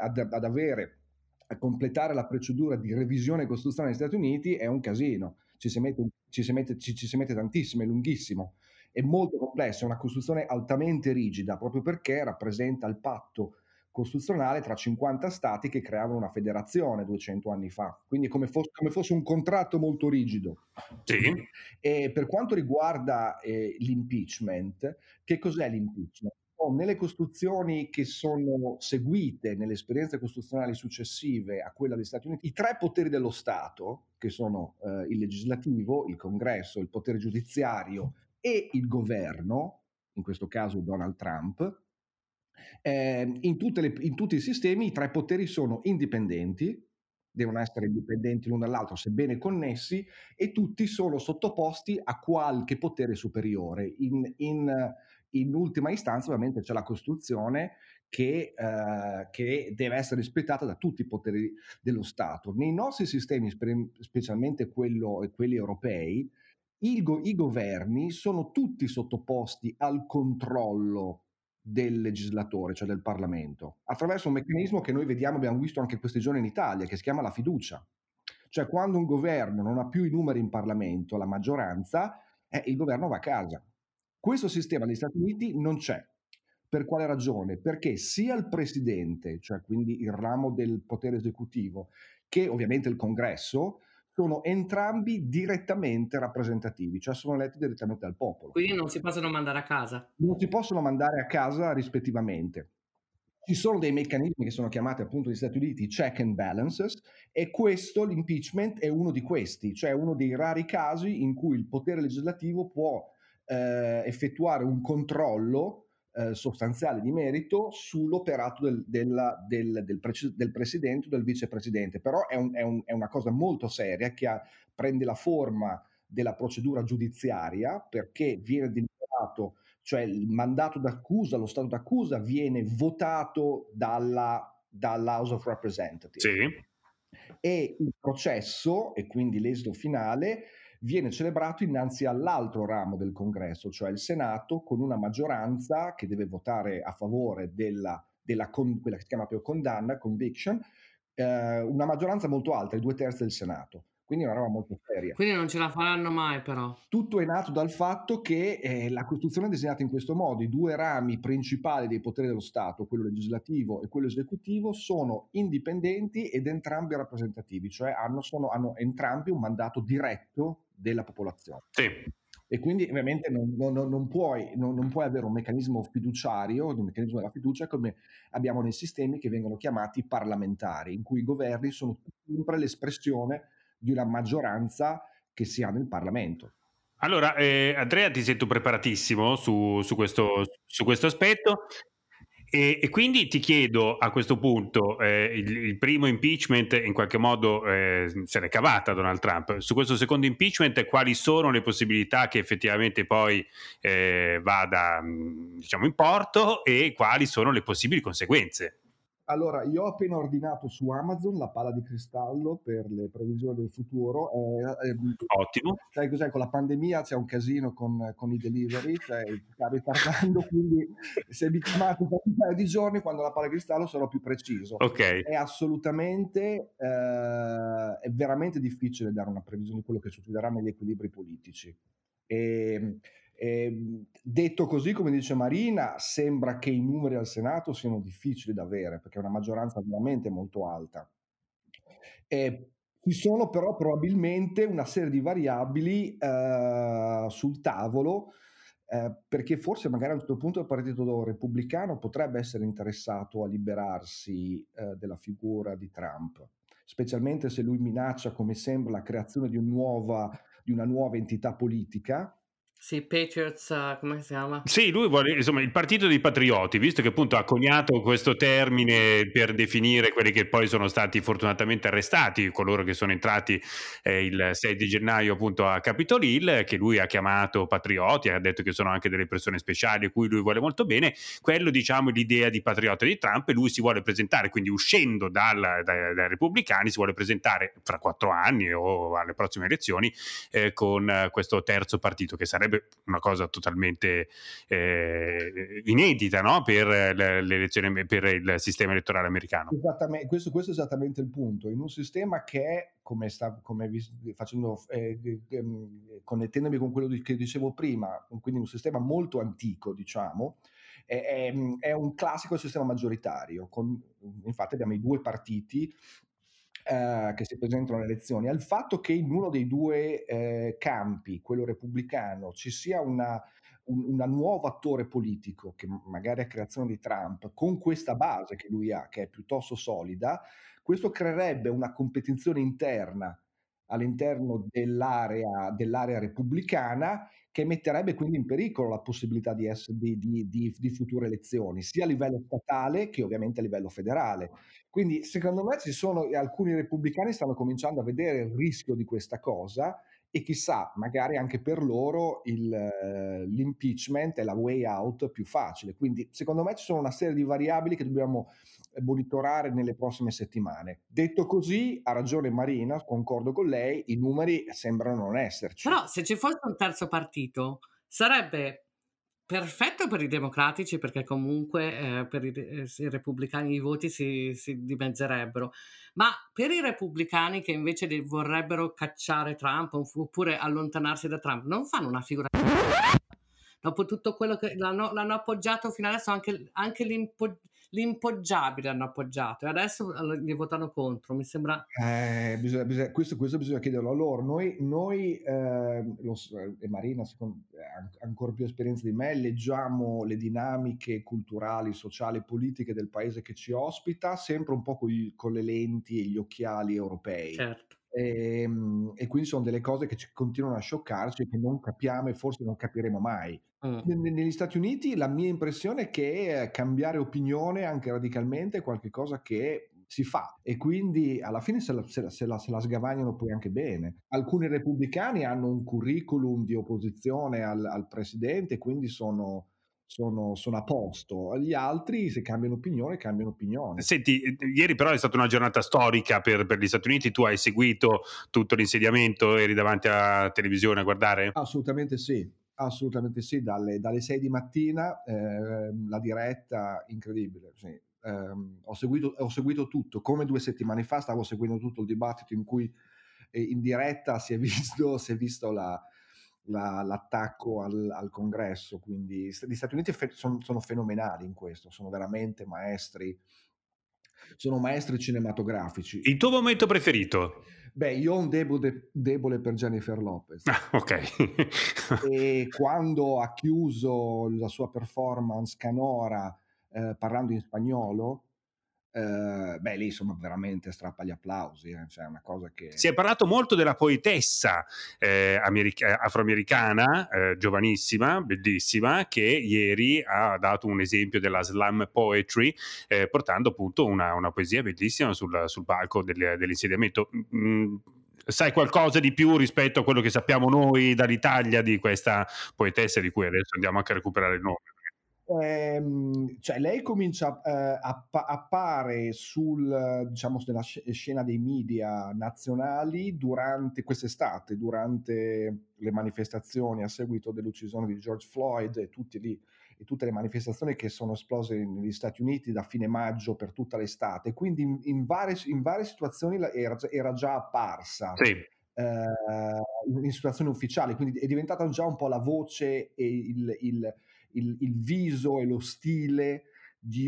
a completare la procedura di revisione costituzionale negli Stati Uniti è un casino, ci si mette tantissimo, è lunghissimo, è molto complesso, è una Costituzione altamente rigida, proprio perché rappresenta il patto costituzionale tra 50 stati che creavano una federazione 200 anni fa, quindi come fosse un contratto molto rigido. Sì. E per quanto riguarda l'impeachment, che cos'è l'impeachment? Nelle costruzioni che sono seguite, nelle esperienze costituzionali successive a quella degli Stati Uniti, i 3 poteri dello Stato, che sono il legislativo, il congresso, il potere giudiziario e il governo, in questo caso Donald Trump, in tutti i sistemi i 3 poteri sono indipendenti, devono essere indipendenti l'uno dall'altro, sebbene connessi, e tutti sono sottoposti a qualche potere superiore. In ultima istanza, ovviamente, c'è la Costituzione che deve essere rispettata da tutti i poteri dello Stato. Nei nostri sistemi, specialmente quelli europei, I governi sono tutti sottoposti al controllo del legislatore, cioè del Parlamento, attraverso un meccanismo che noi abbiamo visto anche questi giorni in Italia, che si chiama la fiducia. Cioè quando un governo non ha più i numeri in Parlamento, la maggioranza, il governo va a casa. Questo sistema negli Stati Uniti non c'è. Per quale ragione? Perché sia il presidente, cioè quindi il ramo del potere esecutivo, che ovviamente il congresso, sono entrambi direttamente rappresentativi, cioè sono eletti direttamente dal popolo. Quindi non si possono mandare a casa. Non si possono mandare a casa rispettivamente. Ci sono dei meccanismi che sono chiamati appunto negli Stati Uniti check and balances, e questo, l'impeachment, è uno di questi, cioè uno dei rari casi in cui il potere legislativo può effettuare un controllo sostanziale di merito sull'operato del presidente o del vicepresidente. Però è una cosa molto seria che prende la forma della procedura giudiziaria, perché viene deliberato, cioè il mandato d'accusa, lo stato d'accusa viene votato dall'House of Representatives. Sì. E il processo, e quindi l'esito finale, viene celebrato innanzi all'altro ramo del Congresso, cioè il Senato, con una maggioranza che deve votare a favore quella che si chiama proprio condanna, conviction, una maggioranza molto alta, i 2/3 del Senato. Quindi è una roba molto seria. Quindi non ce la faranno mai, però. Tutto è nato dal fatto che la Costituzione è disegnata in questo modo: i due rami principali dei poteri dello Stato, quello legislativo e quello esecutivo, sono indipendenti ed entrambi rappresentativi, cioè hanno entrambi un mandato diretto della popolazione. Sì. E quindi ovviamente non puoi avere un meccanismo fiduciario, un meccanismo della fiducia, come abbiamo nei sistemi che vengono chiamati parlamentari, in cui i governi sono sempre l'espressione di una maggioranza che si ha nel Parlamento. Allora, Andrea, ti sento preparatissimo su questo aspetto. E quindi ti chiedo a questo punto, il primo impeachment in qualche modo se l'è cavata Donald Trump. Su questo secondo impeachment quali sono le possibilità che effettivamente poi vada diciamo in porto, e quali sono le possibili conseguenze? Allora, io ho appena ordinato su Amazon la palla di cristallo per le previsioni del futuro. Ottimo. Sai cos'è? Con la pandemia c'è un casino con i delivery, cioè sta ritardando, quindi se mi chiamate per un paio di giorni, quando la palla di cristallo sarò più preciso. Ok. È assolutamente, è veramente difficile dare una previsione di quello che succederà negli equilibri politici. Detto così, come dice Marina, sembra che i numeri al Senato siano difficili da avere, perché è una maggioranza veramente molto alta. Ci sono però probabilmente una serie di variabili sul tavolo, perché forse magari a un certo punto il Partito Repubblicano potrebbe essere interessato a liberarsi della figura di Trump, specialmente se lui minaccia, come sembra, la creazione di una nuova entità politica. Sì, Patriots, come si chiama? Sì, lui vuole, insomma, il partito dei patrioti, visto che appunto ha coniato questo termine per definire quelli che poi sono stati fortunatamente arrestati, coloro che sono entrati il 6 di gennaio appunto a Capitol Hill, che lui ha chiamato patrioti, ha detto che sono anche delle persone speciali a cui lui vuole molto bene. Quello, diciamo, l'idea di patriota di Trump, e lui si vuole presentare, quindi uscendo dai repubblicani, si vuole presentare fra 4 anni o alle prossime elezioni con questo terzo partito, che sarebbe una cosa totalmente inedita, no? Per l'elezione, per il sistema elettorale americano. Esattamente, questo è esattamente il punto. In un sistema che è, connettendomi con quello che dicevo prima, quindi un sistema molto antico, diciamo, è un classico sistema maggioritario. Infatti abbiamo i due partiti che si presentano alle elezioni. Al fatto che in uno dei due campi, quello repubblicano, ci sia un nuovo attore politico, che magari è creazione di Trump, con questa base che lui ha, che è piuttosto solida, questo creerebbe una competizione interna all'interno dell'area repubblicana, che metterebbe quindi in pericolo la possibilità di future elezioni, sia a livello statale che ovviamente a livello federale. Quindi secondo me alcuni repubblicani stanno cominciando a vedere il rischio di questa cosa, e chissà, magari anche per loro l'impeachment è la way out più facile. Quindi secondo me ci sono una serie di variabili che dobbiamo monitorare nelle prossime settimane. Detto così, ha ragione Marina, concordo con lei, i numeri sembrano non esserci. Però se ci fosse un terzo partito sarebbe perfetto per i democratici, perché comunque per i repubblicani i voti si dimezzerebbero, ma per i repubblicani che invece vorrebbero cacciare Trump oppure allontanarsi da Trump, non fanno una figura. Dopo tutto quello che l'hanno appoggiato fino adesso, anche l'impoggiabile hanno appoggiato e adesso gli votano contro, mi sembra. Questo bisogna chiederlo a loro. Noi e Marina ha ancora più esperienza di me, leggiamo le dinamiche culturali, sociali, politiche del paese che ci ospita sempre un po' con le lenti e gli occhiali europei. Certo. E quindi sono delle cose che ci continuano a scioccarci, che non capiamo e forse non capiremo mai. Negli Stati Uniti la mia impressione è che cambiare opinione anche radicalmente è qualcosa che si fa, e quindi alla fine se la sgavagnano poi anche bene. Alcuni repubblicani hanno un curriculum di opposizione al presidente, quindi sono a posto. Gli altri, se cambiano opinione, cambiano opinione. Senti, ieri però è stata una giornata storica per gli Stati Uniti. Tu hai seguito tutto l'insediamento? Eri davanti alla televisione a guardare? Assolutamente sì, dalle 6 di mattina, la diretta incredibile, sì. Ho seguito tutto, come 2 settimane fa stavo seguendo tutto il dibattito in cui in diretta si è visto l'attacco al congresso, quindi gli Stati Uniti sono fenomenali in questo, sono veramente maestri cinematografici. Il tuo momento preferito? Beh, io ho un debole per Jennifer Lopez. Ok. E quando ha chiuso la sua performance canora parlando in spagnolo, lì insomma veramente strappa gli applausi, cioè è una cosa che... Si è parlato molto della poetessa afroamericana, giovanissima, bellissima, che ieri ha dato un esempio della slam poetry, portando appunto una poesia bellissima sul palco dell'insediamento. Sai qualcosa di più rispetto a quello che sappiamo noi dall'Italia di questa poetessa, di cui adesso andiamo anche a recuperare il nome? Cioè lei comincia appare diciamo, nella scena dei media nazionali durante quest'estate, durante le manifestazioni a seguito dell'uccisione di George Floyd e tutte le manifestazioni che sono esplose negli Stati Uniti da fine maggio per tutta l'estate. Quindi in varie situazioni era già apparsa. Sì. In situazioni ufficiali, quindi è diventata già un po' la voce e il viso e lo stile di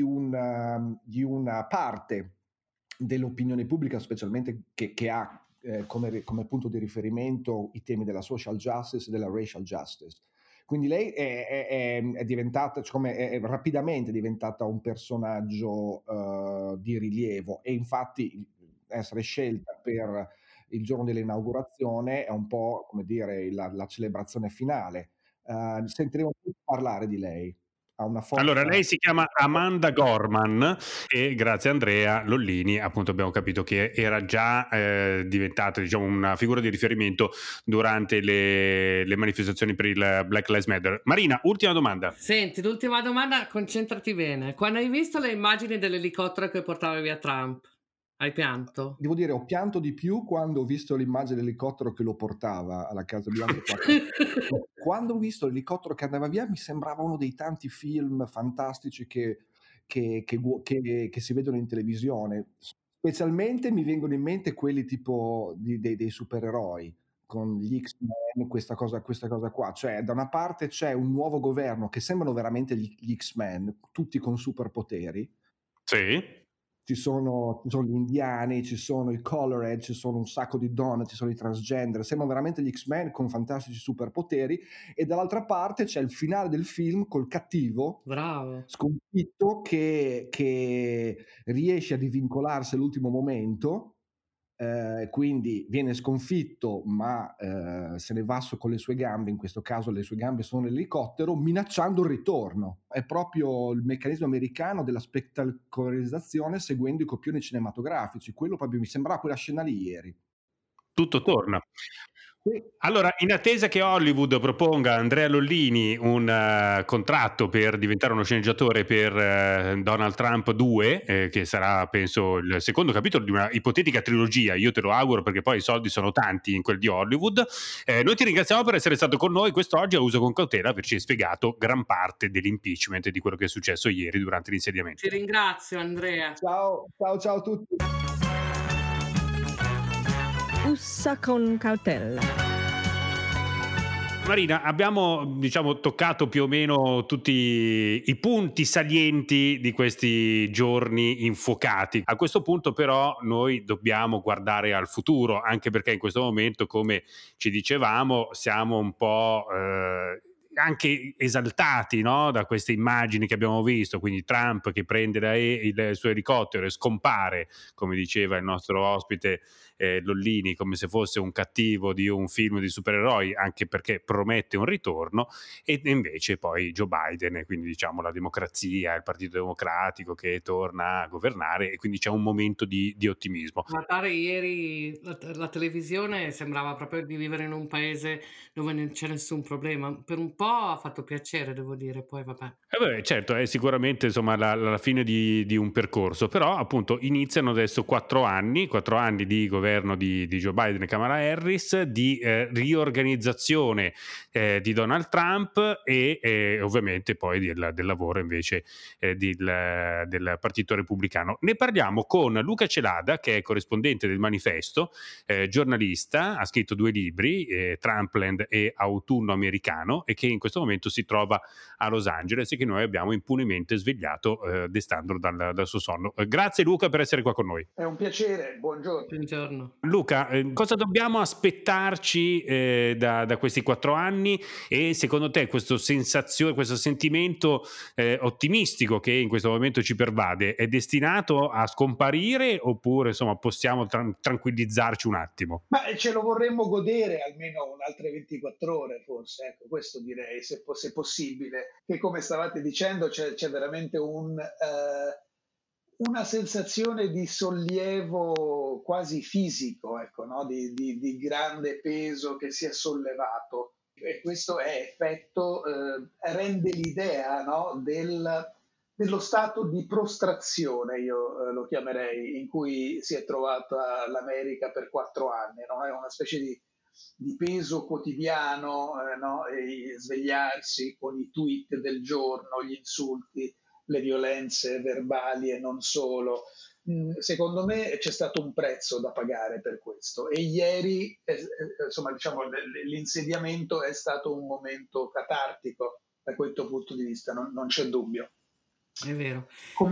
una parte dell'opinione pubblica, specialmente che ha come punto di riferimento i temi della social justice e della racial justice. Quindi lei è diventata, è rapidamente diventata un personaggio di rilievo, e infatti essere scelta per il giorno dell'inaugurazione è un po', come dire, la celebrazione finale. Sentiremo parlare di lei. Ha una forza... Allora, lei si chiama Amanda Gorman e grazie a Andrea Lollini appunto abbiamo capito che era già diventata, diciamo, una figura di riferimento durante le manifestazioni per il Black Lives Matter. Marina, ultima domanda. Senti, l'ultima domanda, concentrati bene. Quando hai visto le immagini dell'elicottero che portava via Trump, hai pianto? Devo dire, ho pianto di più quando ho visto l'immagine dell'elicottero che lo portava alla Casa Bianca. Quando ho visto l'elicottero che andava via mi sembrava uno dei tanti film fantastici che si vedono in televisione. Specialmente mi vengono in mente quelli tipo dei supereroi, con gli X-Men, questa cosa qua. Cioè, da una parte c'è un nuovo governo che sembrano veramente gli X-Men, tutti con superpoteri. Sì. Ci sono gli indiani, ci sono i colored, ci sono un sacco di donne, ci sono i transgender, sembrano veramente gli X-Men con fantastici superpoteri, e dall'altra parte c'è il finale del film col cattivo, bravo, sconfitto, che riesce a divincolarsi all'ultimo momento, quindi viene sconfitto, ma se ne va con le sue gambe, in questo caso le sue gambe sono nell'elicottero, minacciando il ritorno. È proprio il meccanismo americano della spettacolarizzazione seguendo i copioni cinematografici. Quello proprio mi sembrava quella scena lì ieri. Tutto torna. Allora, in attesa che Hollywood proponga a Andrea Lollini un contratto per diventare uno sceneggiatore per Donald Trump 2, che sarà, penso, il secondo capitolo di una ipotetica trilogia, io te lo auguro perché poi i soldi sono tanti in quel di Hollywood, noi ti ringraziamo per essere stato con noi quest'oggi a Uso con Cautela, averci spiegato gran parte dell'impeachment e di quello che è successo ieri durante l'insediamento. Ti ringrazio, Andrea. Ciao a tutti. Usa con cautela. Marina, abbiamo toccato più o meno tutti i punti salienti di questi giorni infuocati. A questo punto però noi dobbiamo guardare al futuro, anche perché in questo momento, come ci dicevamo, siamo un po' anche esaltati, no? Da queste immagini che abbiamo visto, quindi Trump che prende il suo elicottero e scompare, come diceva il nostro ospite Lollini, come se fosse un cattivo di un film di supereroi, anche perché promette un ritorno, e invece poi Joe Biden, quindi la democrazia, il Partito Democratico che torna a governare, e quindi c'è un momento di ottimismo. Guardare ieri la televisione sembrava proprio di vivere in un paese dove non c'è nessun problema. Per un po' ha fatto piacere, devo dire, poi vabbè. Certo, è sicuramente la fine di un percorso, però appunto iniziano adesso 4 anni di governo di Joe Biden e Kamala Harris, di riorganizzazione di Donald Trump e ovviamente poi del lavoro invece del Partito Repubblicano. Ne parliamo con Luca Celada, che è corrispondente del Manifesto, giornalista, ha scritto 2 libri, Trumpland e Autunno Americano, e che in questo momento si trova a Los Angeles e che noi abbiamo impunemente svegliato destandolo dal suo sonno. Grazie Luca per essere qua con noi. È un piacere, buongiorno. Luca, cosa dobbiamo aspettarci da questi 4 anni, e secondo te questo sentimento ottimistico che in questo momento ci pervade è destinato a scomparire, oppure possiamo tranquillizzarci un attimo? Ma ce lo vorremmo godere almeno altre 24 ore forse, ecco, questo direi, se possibile, che come stavate dicendo c'è veramente una sensazione di sollievo quasi fisico, ecco, no? di grande peso che si è sollevato, e questo è effetto, rende l'idea, no? dello stato di prostrazione, io lo chiamerei, in cui si è trovata l'America per 4 anni, no? È una specie di peso quotidiano, no? E svegliarsi con i tweet del giorno, gli insulti, le violenze verbali e non solo. Secondo me c'è stato un prezzo da pagare per questo, e ieri l'insediamento è stato un momento catartico da questo punto di vista, non c'è dubbio. È vero.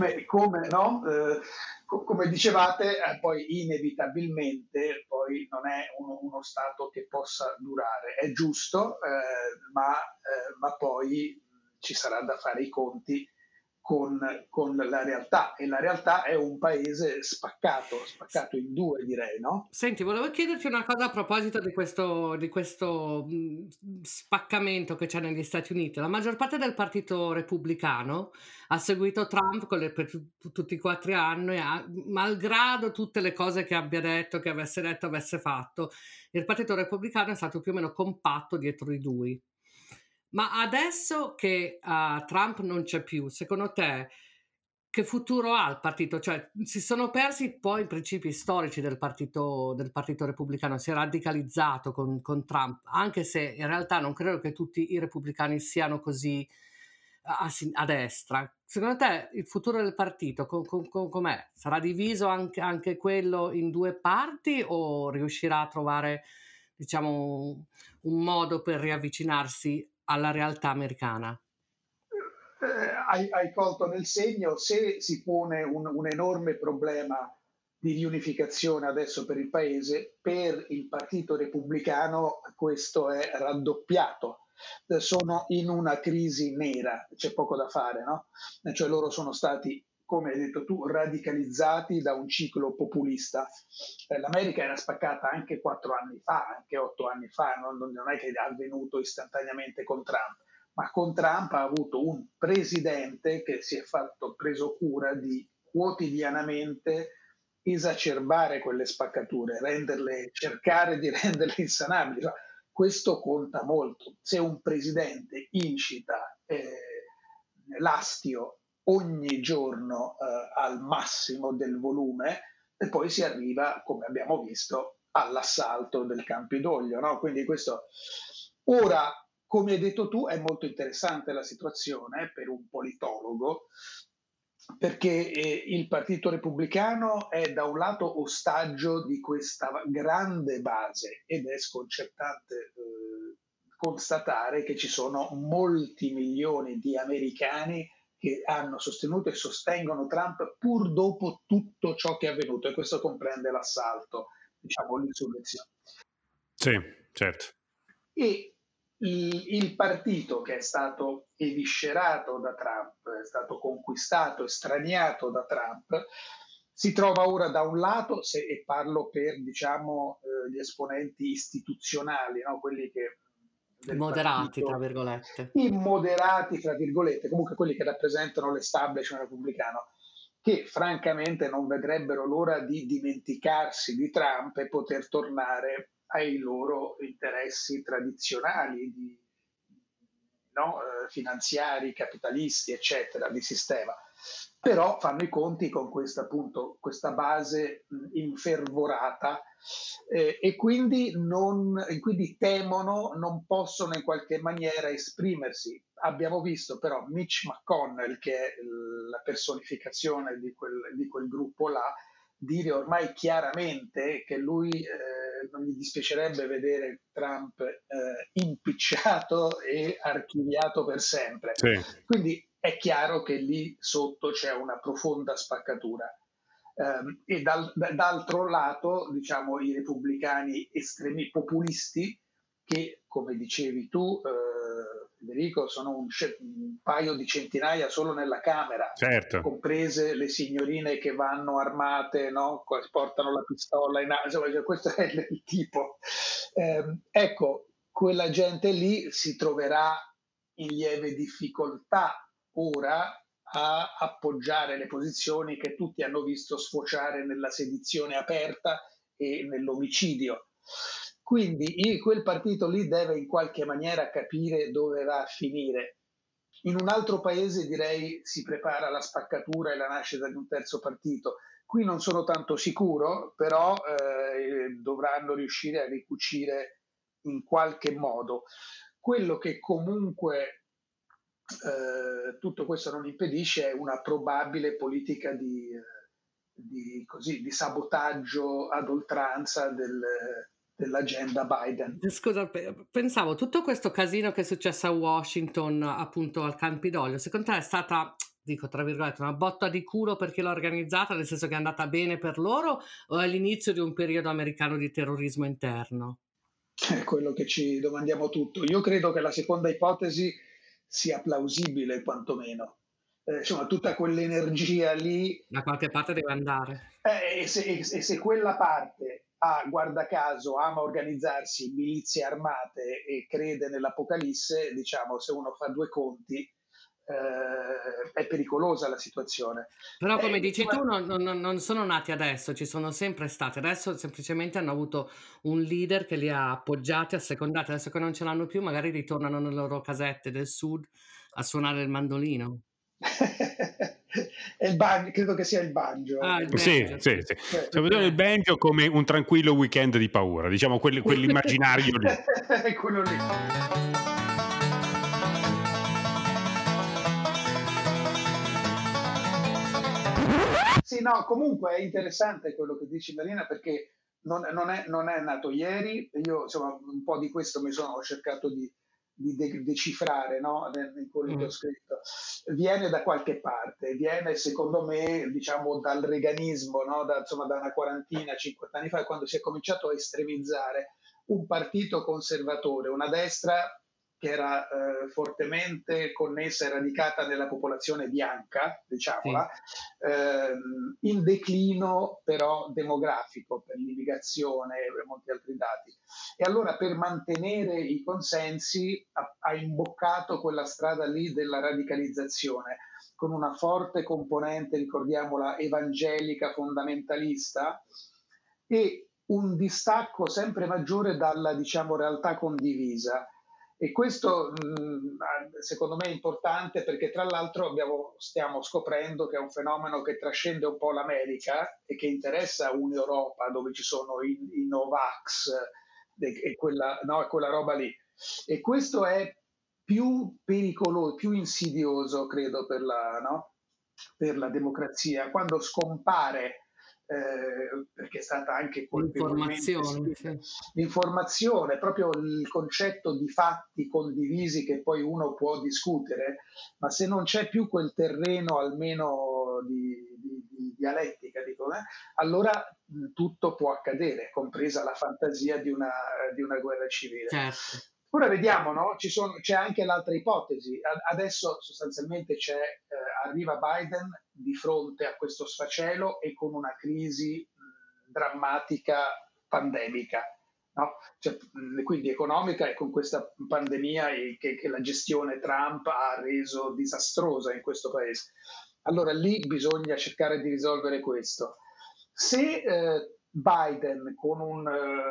Come dicevate, poi inevitabilmente poi non è uno stato che possa durare. È giusto, ma poi ci sarà da fare i conti con la realtà, e la realtà è un paese spaccato in 2, direi, no? Senti, volevo chiederti una cosa a proposito di questo spaccamento che c'è negli Stati Uniti. La maggior parte del Partito Repubblicano ha seguito Trump per tutti i 4 anni, malgrado tutte le cose che abbia detto, che avesse detto, avesse fatto. Il Partito Repubblicano è stato più o meno compatto dietro di lui. Ma adesso che Trump non c'è più, secondo te che futuro ha il partito? Cioè, si sono persi poi i principi storici del partito repubblicano, si è radicalizzato con Trump, anche se in realtà non credo che tutti i repubblicani siano così a destra. Secondo te il futuro del partito com'è? Sarà diviso anche quello in 2 parti, o riuscirà a trovare, diciamo, un modo per riavvicinarsi alla realtà americana? Hai colto nel segno. Se si pone un enorme problema di riunificazione adesso per il paese, per il Partito Repubblicano questo è raddoppiato. Sono in una crisi nera, c'è poco da fare, no? Cioè loro sono stati, come hai detto tu, radicalizzati da un ciclo populista. L'America era spaccata anche 4 anni fa, anche 8 anni fa, non è che è avvenuto istantaneamente con Trump, ma con Trump ha avuto un presidente che si è preso cura di quotidianamente esacerbare quelle spaccature, cercare di renderle insanabili. questo conta molto. Se un presidente incita l'astio ogni giorno al massimo del volume, e poi si arriva, come abbiamo visto, all'assalto del Campidoglio, no? Quindi questo ora, come hai detto tu, è molto interessante la situazione per un politologo, perché il Partito Repubblicano è da un lato ostaggio di questa grande base, ed è sconcertante constatare che ci sono molti milioni di americani che hanno sostenuto e sostengono Trump pur dopo tutto ciò che è avvenuto, e questo comprende l'assalto, diciamo l'insurrezione. Sì, certo. E il partito che è stato eviscerato da Trump, è stato conquistato, estraniato da Trump, si trova ora da un lato, e parlo per diciamo gli esponenti istituzionali, no? Quelli che moderati, tra virgolette. Immoderati, tra virgolette, comunque quelli che rappresentano l'establishment repubblicano, che francamente non vedrebbero l'ora di dimenticarsi di Trump e poter tornare ai loro interessi tradizionali, finanziari, capitalisti, eccetera, di sistema. Però fanno i conti con questa base infervorata e quindi temono, non possono in qualche maniera esprimersi. Abbiamo visto però Mitch McConnell, che è la personificazione di quel gruppo là, dire ormai chiaramente che lui non gli dispiacerebbe vedere Trump impicciato e archiviato per sempre. Sì. Quindi è chiaro che lì sotto c'è una profonda spaccatura. E d'altro lato, diciamo, i repubblicani estremi populisti che, come dicevi tu, Federico, sono un paio di centinaia solo nella Camera, certo, comprese le signorine che vanno armate, no? Portano la pistola in insomma, questo è il tipo. Ecco, quella gente lì si troverà in lieve difficoltà ora a appoggiare le posizioni che tutti hanno visto sfociare nella sedizione aperta e nell'omicidio. Quindi quel partito lì deve in qualche maniera capire dove va a finire. In un altro paese direi si prepara la spaccatura e la nascita di un terzo partito. Qui non sono tanto sicuro, però dovranno riuscire a ricucire in qualche modo. Quello che comunque tutto questo non impedisce è una probabile politica di sabotaggio ad oltranza dell'agenda Biden. Scusa, pensavo, tutto questo casino che è successo a Washington, appunto al Campidoglio, secondo te è stata, dico tra virgolette, una botta di culo per chi l'ha organizzata, nel senso che è andata bene per loro, o è l'inizio di un periodo americano di terrorismo interno? È quello che ci domandiamo tutto. Io credo che la seconda ipotesi sia plausibile, quantomeno. Insomma, tutta quell'energia lì... Da qualche parte deve andare. E se quella parte, guarda caso, ama organizzarsi milizie armate e crede nell'apocalisse, diciamo, se uno fa due conti, è pericolosa la situazione. Però come dici tu non sono nati adesso, ci sono sempre stati, adesso semplicemente hanno avuto un leader che li ha appoggiati, assecondati, adesso che non ce l'hanno più magari ritornano nelle loro casette del sud a suonare il mandolino. È il banjo, credo che sia il banjo. Sì. Il banjo come un tranquillo weekend di paura, diciamo quell'immaginario lì. È quello lì. Sì, no, comunque è interessante quello che dici, Marina, perché non è nato ieri. Io, insomma, un po' di questo ho cercato di decifrare, no? In quello che ho scritto. Viene da qualche parte, viene secondo me, diciamo, dal reganismo, no? Da una 40, 50 anni fa, quando si è cominciato a estremizzare un partito conservatore, una destra che era fortemente connessa e radicata nella popolazione bianca, diciamola, in declino però demografico per l'immigrazione e molti altri dati. E allora per mantenere i consensi ha imboccato quella strada lì della radicalizzazione, con una forte componente, ricordiamola, evangelica fondamentalista, e un distacco sempre maggiore dalla, diciamo, realtà condivisa. E questo secondo me è importante, perché tra l'altro stiamo scoprendo che è un fenomeno che trascende un po' l'America e che interessa un'Europa dove ci sono i Novax e quella roba lì. E questo è più pericoloso, più insidioso, credo, per la democrazia, quando scompare, perché è stata anche L'informazione, sì. l'informazione, proprio il concetto di fatti condivisi che poi uno può discutere, ma se non c'è più quel terreno almeno di dialettica, allora tutto può accadere, compresa la fantasia di una guerra civile. Certo. Ora vediamo, no? C'è anche l'altra ipotesi. Adesso sostanzialmente arriva Biden di fronte a questo sfacelo e con una crisi drammatica pandemica, no? Quindi economica, e con questa pandemia che la gestione Trump ha reso disastrosa in questo paese. Allora lì bisogna cercare di risolvere questo. Se Biden con un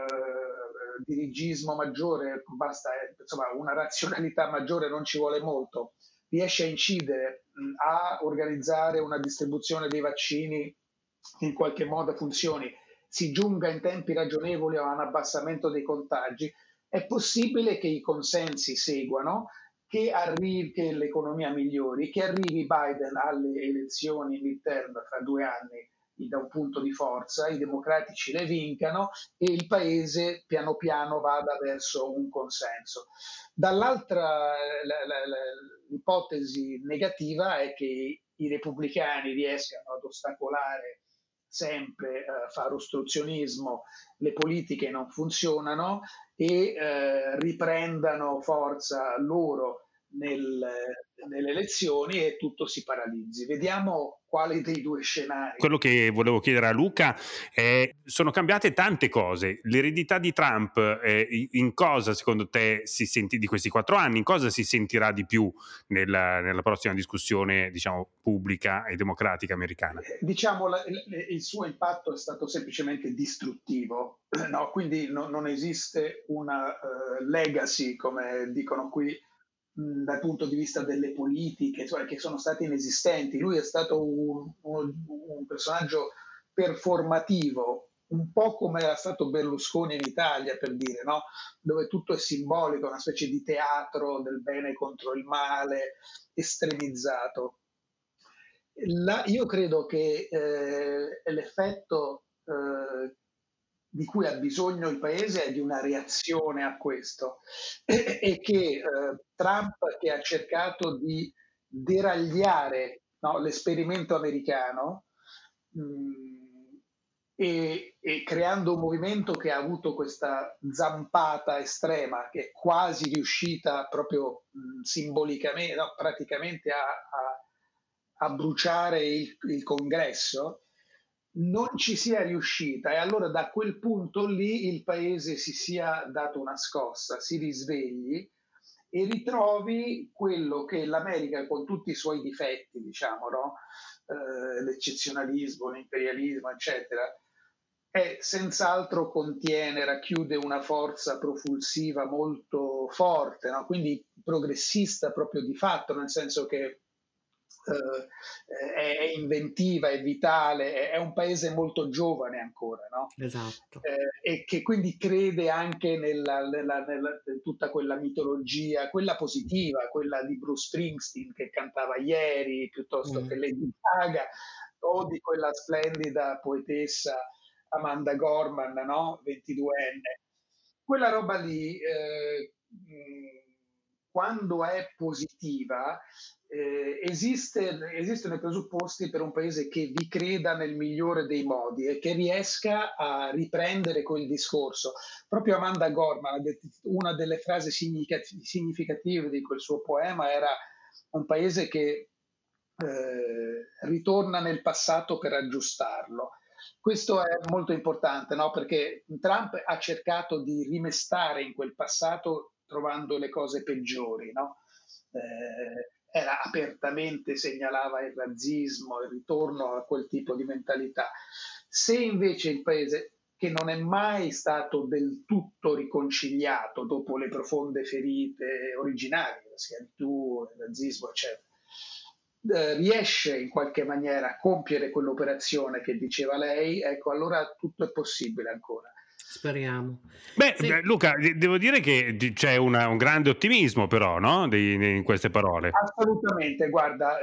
dirigismo maggiore, basta, insomma, una razionalità maggiore, non ci vuole molto, riesce a incidere, a organizzare una distribuzione dei vaccini che in qualche modo funzioni, si giunga in tempi ragionevoli a un abbassamento dei contagi, è possibile che i consensi seguano, che l'economia migliori, che arrivi Biden alle elezioni midterm fra 2 anni da un punto di forza, i democratici le vincano e il paese piano piano vada verso un consenso. Dall'altra, l'ipotesi negativa è che i repubblicani riescano ad ostacolare sempre, fare ostruzionismo, le politiche non funzionano e riprendano forza loro nelle elezioni e tutto si paralizzi. Vediamo quale dei due scenari. Quello che volevo chiedere a Luca è: sono cambiate tante cose. L'eredità di Trump, in cosa secondo te si senti di questi 4 anni? In cosa si sentirà di più nella prossima discussione, diciamo, pubblica e democratica americana? Diciamo, il suo impatto è stato semplicemente distruttivo, no? Quindi non esiste una legacy, come dicono qui, dal punto di vista delle politiche, cioè, che sono state inesistenti. Lui è stato un personaggio performativo, un po' come era stato Berlusconi in Italia, per dire, no? Dove tutto è simbolico, una specie di teatro del bene contro il male, estremizzato. Io credo che l'effetto di cui ha bisogno il paese è di una reazione a questo, e che Trump, che ha cercato di deragliare, no, l'esperimento americano, e creando un movimento che ha avuto questa zampata estrema, che è quasi riuscita proprio simbolicamente, no, praticamente a bruciare il congresso, non ci sia riuscita, e allora da quel punto lì il paese si sia dato una scossa, si risvegli e ritrovi quello che l'America, con tutti i suoi difetti, diciamo, no? L'eccezionalismo, l'imperialismo, eccetera, è senz'altro racchiude una forza propulsiva molto forte, no? Quindi progressista proprio di fatto, nel senso che è inventiva, è vitale, è un paese molto giovane ancora, no? Esatto. E che quindi crede anche nella tutta quella mitologia, quella positiva, quella di Bruce Springsteen che cantava ieri, piuttosto che Lady Gaga, o di quella splendida poetessa Amanda Gorman, no? 22enne. Quella roba lì, quando è positiva, esistono i presupposti per un paese che vi creda nel migliore dei modi e che riesca a riprendere quel discorso. Proprio Amanda Gorman, una delle frasi significative di quel suo poema era: un paese che ritorna nel passato per aggiustarlo. Questo è molto importante, no? Perché Trump ha cercato di rimestare in quel passato trovando le cose peggiori, no? Apertamente segnalava il razzismo, il ritorno a quel tipo di mentalità. Se invece il paese, che non è mai stato del tutto riconciliato dopo le profonde ferite originarie, la schiavitù, il nazismo, eccetera. Riesce in qualche maniera a compiere quell'operazione che diceva lei, ecco, allora tutto è possibile ancora. Speriamo. Sì. Luca, devo dire che c'è un grande ottimismo però, no? In queste parole. Assolutamente, guarda,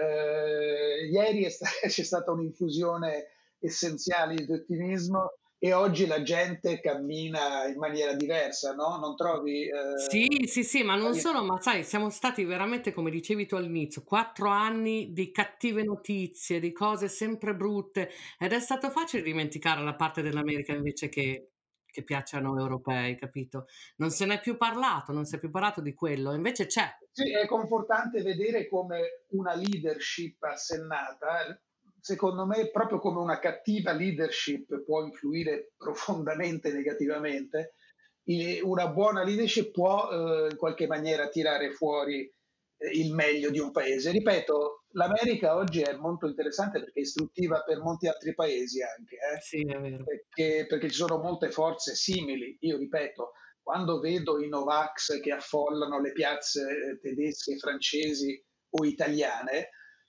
ieri c'è stata un'infusione essenziale di ottimismo e oggi la gente cammina in maniera diversa, no? Non trovi? Sì, ma non solo, ma sai, siamo stati veramente, come dicevi tu all'inizio, 4 anni di cattive notizie, di cose sempre brutte, ed è stato facile dimenticare la parte dell'America invece che piace a noi europei, capito? Non se n'è più parlato, non si è più parlato di quello, invece c'è. Sì, è confortante vedere come una leadership assennata, secondo me, proprio come una cattiva leadership può influire profondamente negativamente, una buona leadership può in qualche maniera tirare fuori il meglio di un paese. Ripeto, l'America oggi è molto interessante perché è istruttiva per molti altri paesi anche, Sì, è vero. perché ci sono molte forze simili. Io ripeto, quando vedo i Novax che affollano le piazze tedesche, francesi o italiane,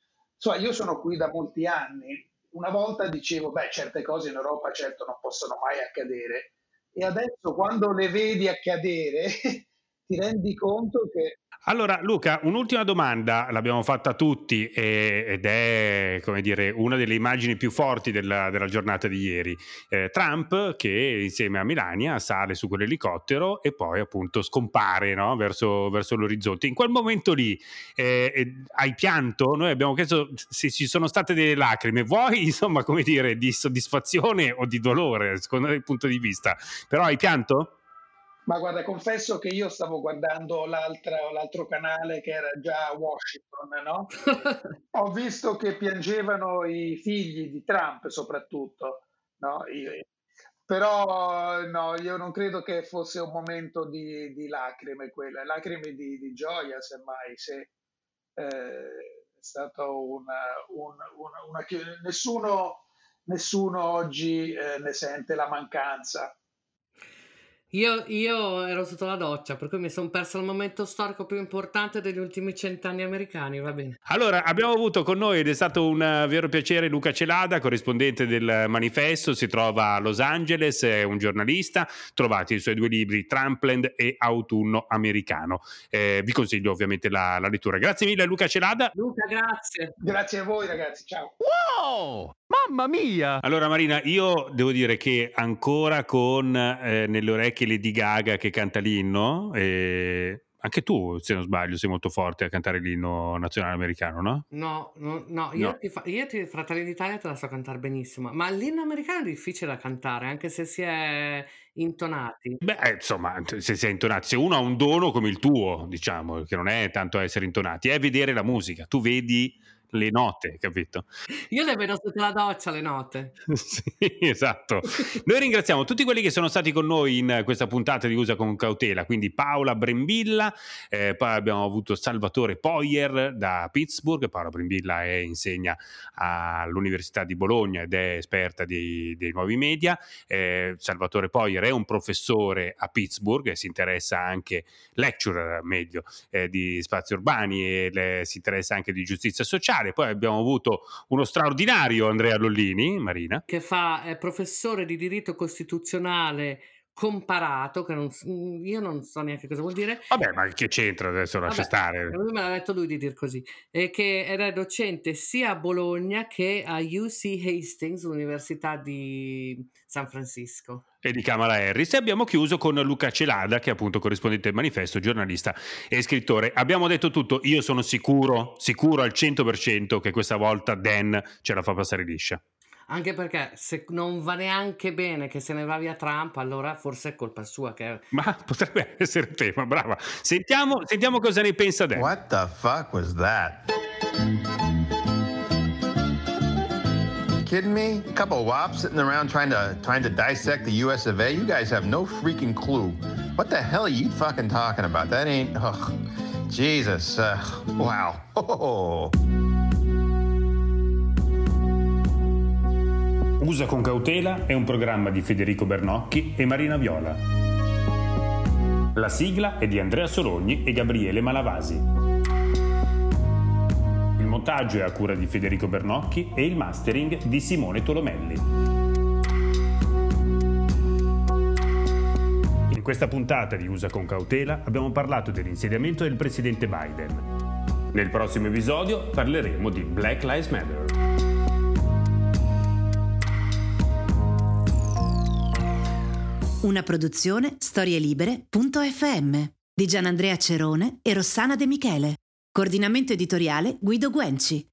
io sono qui da molti anni. Una volta dicevo, certe cose in Europa certo non possono mai accadere. E adesso quando le vedi accadere ti rendi conto che... Allora Luca, un'ultima domanda, l'abbiamo fatta tutti ed è, come dire, una delle immagini più forti della giornata di ieri. Trump che insieme a Melania sale su quell'elicottero e poi appunto scompare, no? verso l'orizzonte. In quel momento lì hai pianto? Noi abbiamo chiesto se ci sono state delle lacrime, vuoi insomma, come dire, di soddisfazione o di dolore, secondo il punto di vista, però hai pianto? Ma guarda, confesso che io stavo guardando l'altro canale che era già a Washington, no? Ho visto che piangevano i figli di Trump soprattutto, no? Però no, io non credo che fosse un momento di lacrime quelle, lacrime di gioia semmai, se è stato una nessuno oggi ne sente la mancanza. Io ero sotto la doccia, per cui mi sono perso il momento storico più importante degli ultimi 100 anni americani, va bene. Allora, abbiamo avuto con noi, ed è stato un vero piacere, Luca Celada, corrispondente del Manifesto, si trova a Los Angeles, è un giornalista, trovate i suoi 2 libri, Trumpland e Autunno Americano. Vi consiglio ovviamente la lettura. Grazie mille Luca Celada. Luca, grazie. Grazie a voi ragazzi, ciao. Wow! Mamma mia! Allora Marina, io devo dire che ancora con nelle orecchie Lady Gaga che canta l'inno, anche tu, se non sbaglio, sei molto forte a cantare l'inno nazionale americano, no? No, io Fratelli d'Italia te la so cantare benissimo, ma l'inno americano è difficile da cantare, anche se si è intonati. Insomma, se si è intonati, se uno ha un dono come il tuo, diciamo, che non è tanto essere intonati, è vedere la musica, tu vedi le note, capito? Io le vedo sotto la doccia le note. Sì, esatto. Noi ringraziamo tutti quelli che sono stati con noi in questa puntata di Usa con Cautela, quindi Paola Brembilla, poi abbiamo avuto Salvatore Poyer da Pittsburgh. Paola Brembilla insegna all'Università di Bologna ed è esperta dei nuovi media. Salvatore Poyer è un professore a Pittsburgh e si interessa anche, lecturer meglio, di spazi urbani e si interessa anche di giustizia sociale. Poi abbiamo avuto uno straordinario Andrea Lollini, Marina, che è professore di diritto costituzionale comparato, che io non so neanche cosa vuol dire. Vabbè, ma che c'entra adesso? Lascia stare. Lui me l'ha detto lui di dir così. Che era docente sia a Bologna che a UC Hastings, l'Università di San Francisco. E di Kamala Harris. E abbiamo chiuso con Luca Celada, che è appunto corrispondente del Manifesto, giornalista e scrittore. Abbiamo detto tutto. Io sono sicuro al 100% che questa volta Dan ce la fa passare liscia. Anche perché se non va neanche bene che se ne va via Trump, allora forse è colpa sua. Ma potrebbe essere un tema, brava. Sentiamo cosa ne pensa Dan. What the fuck was that? Kidding me? A couple of wops sitting around trying to dissect the US of A? You guys have no freaking clue. What the hell are you fucking talking about? That ain't... Ugh. Jesus. Wow. Oh. Usa con cautela è un programma di Federico Bernocchi e Marina Viola. La sigla è di Andrea Sologni e Gabriele Malavasi. Il montaggio è a cura di Federico Bernocchi e il mastering di Simone Tolomelli. In questa puntata di Usa con cautela abbiamo parlato dell'insediamento del presidente Biden. Nel prossimo episodio parleremo di Black Lives Matter. Una produzione storielibere.fm di Gianandrea Cerone e Rossana De Michele. Coordinamento editoriale Guido Guenci.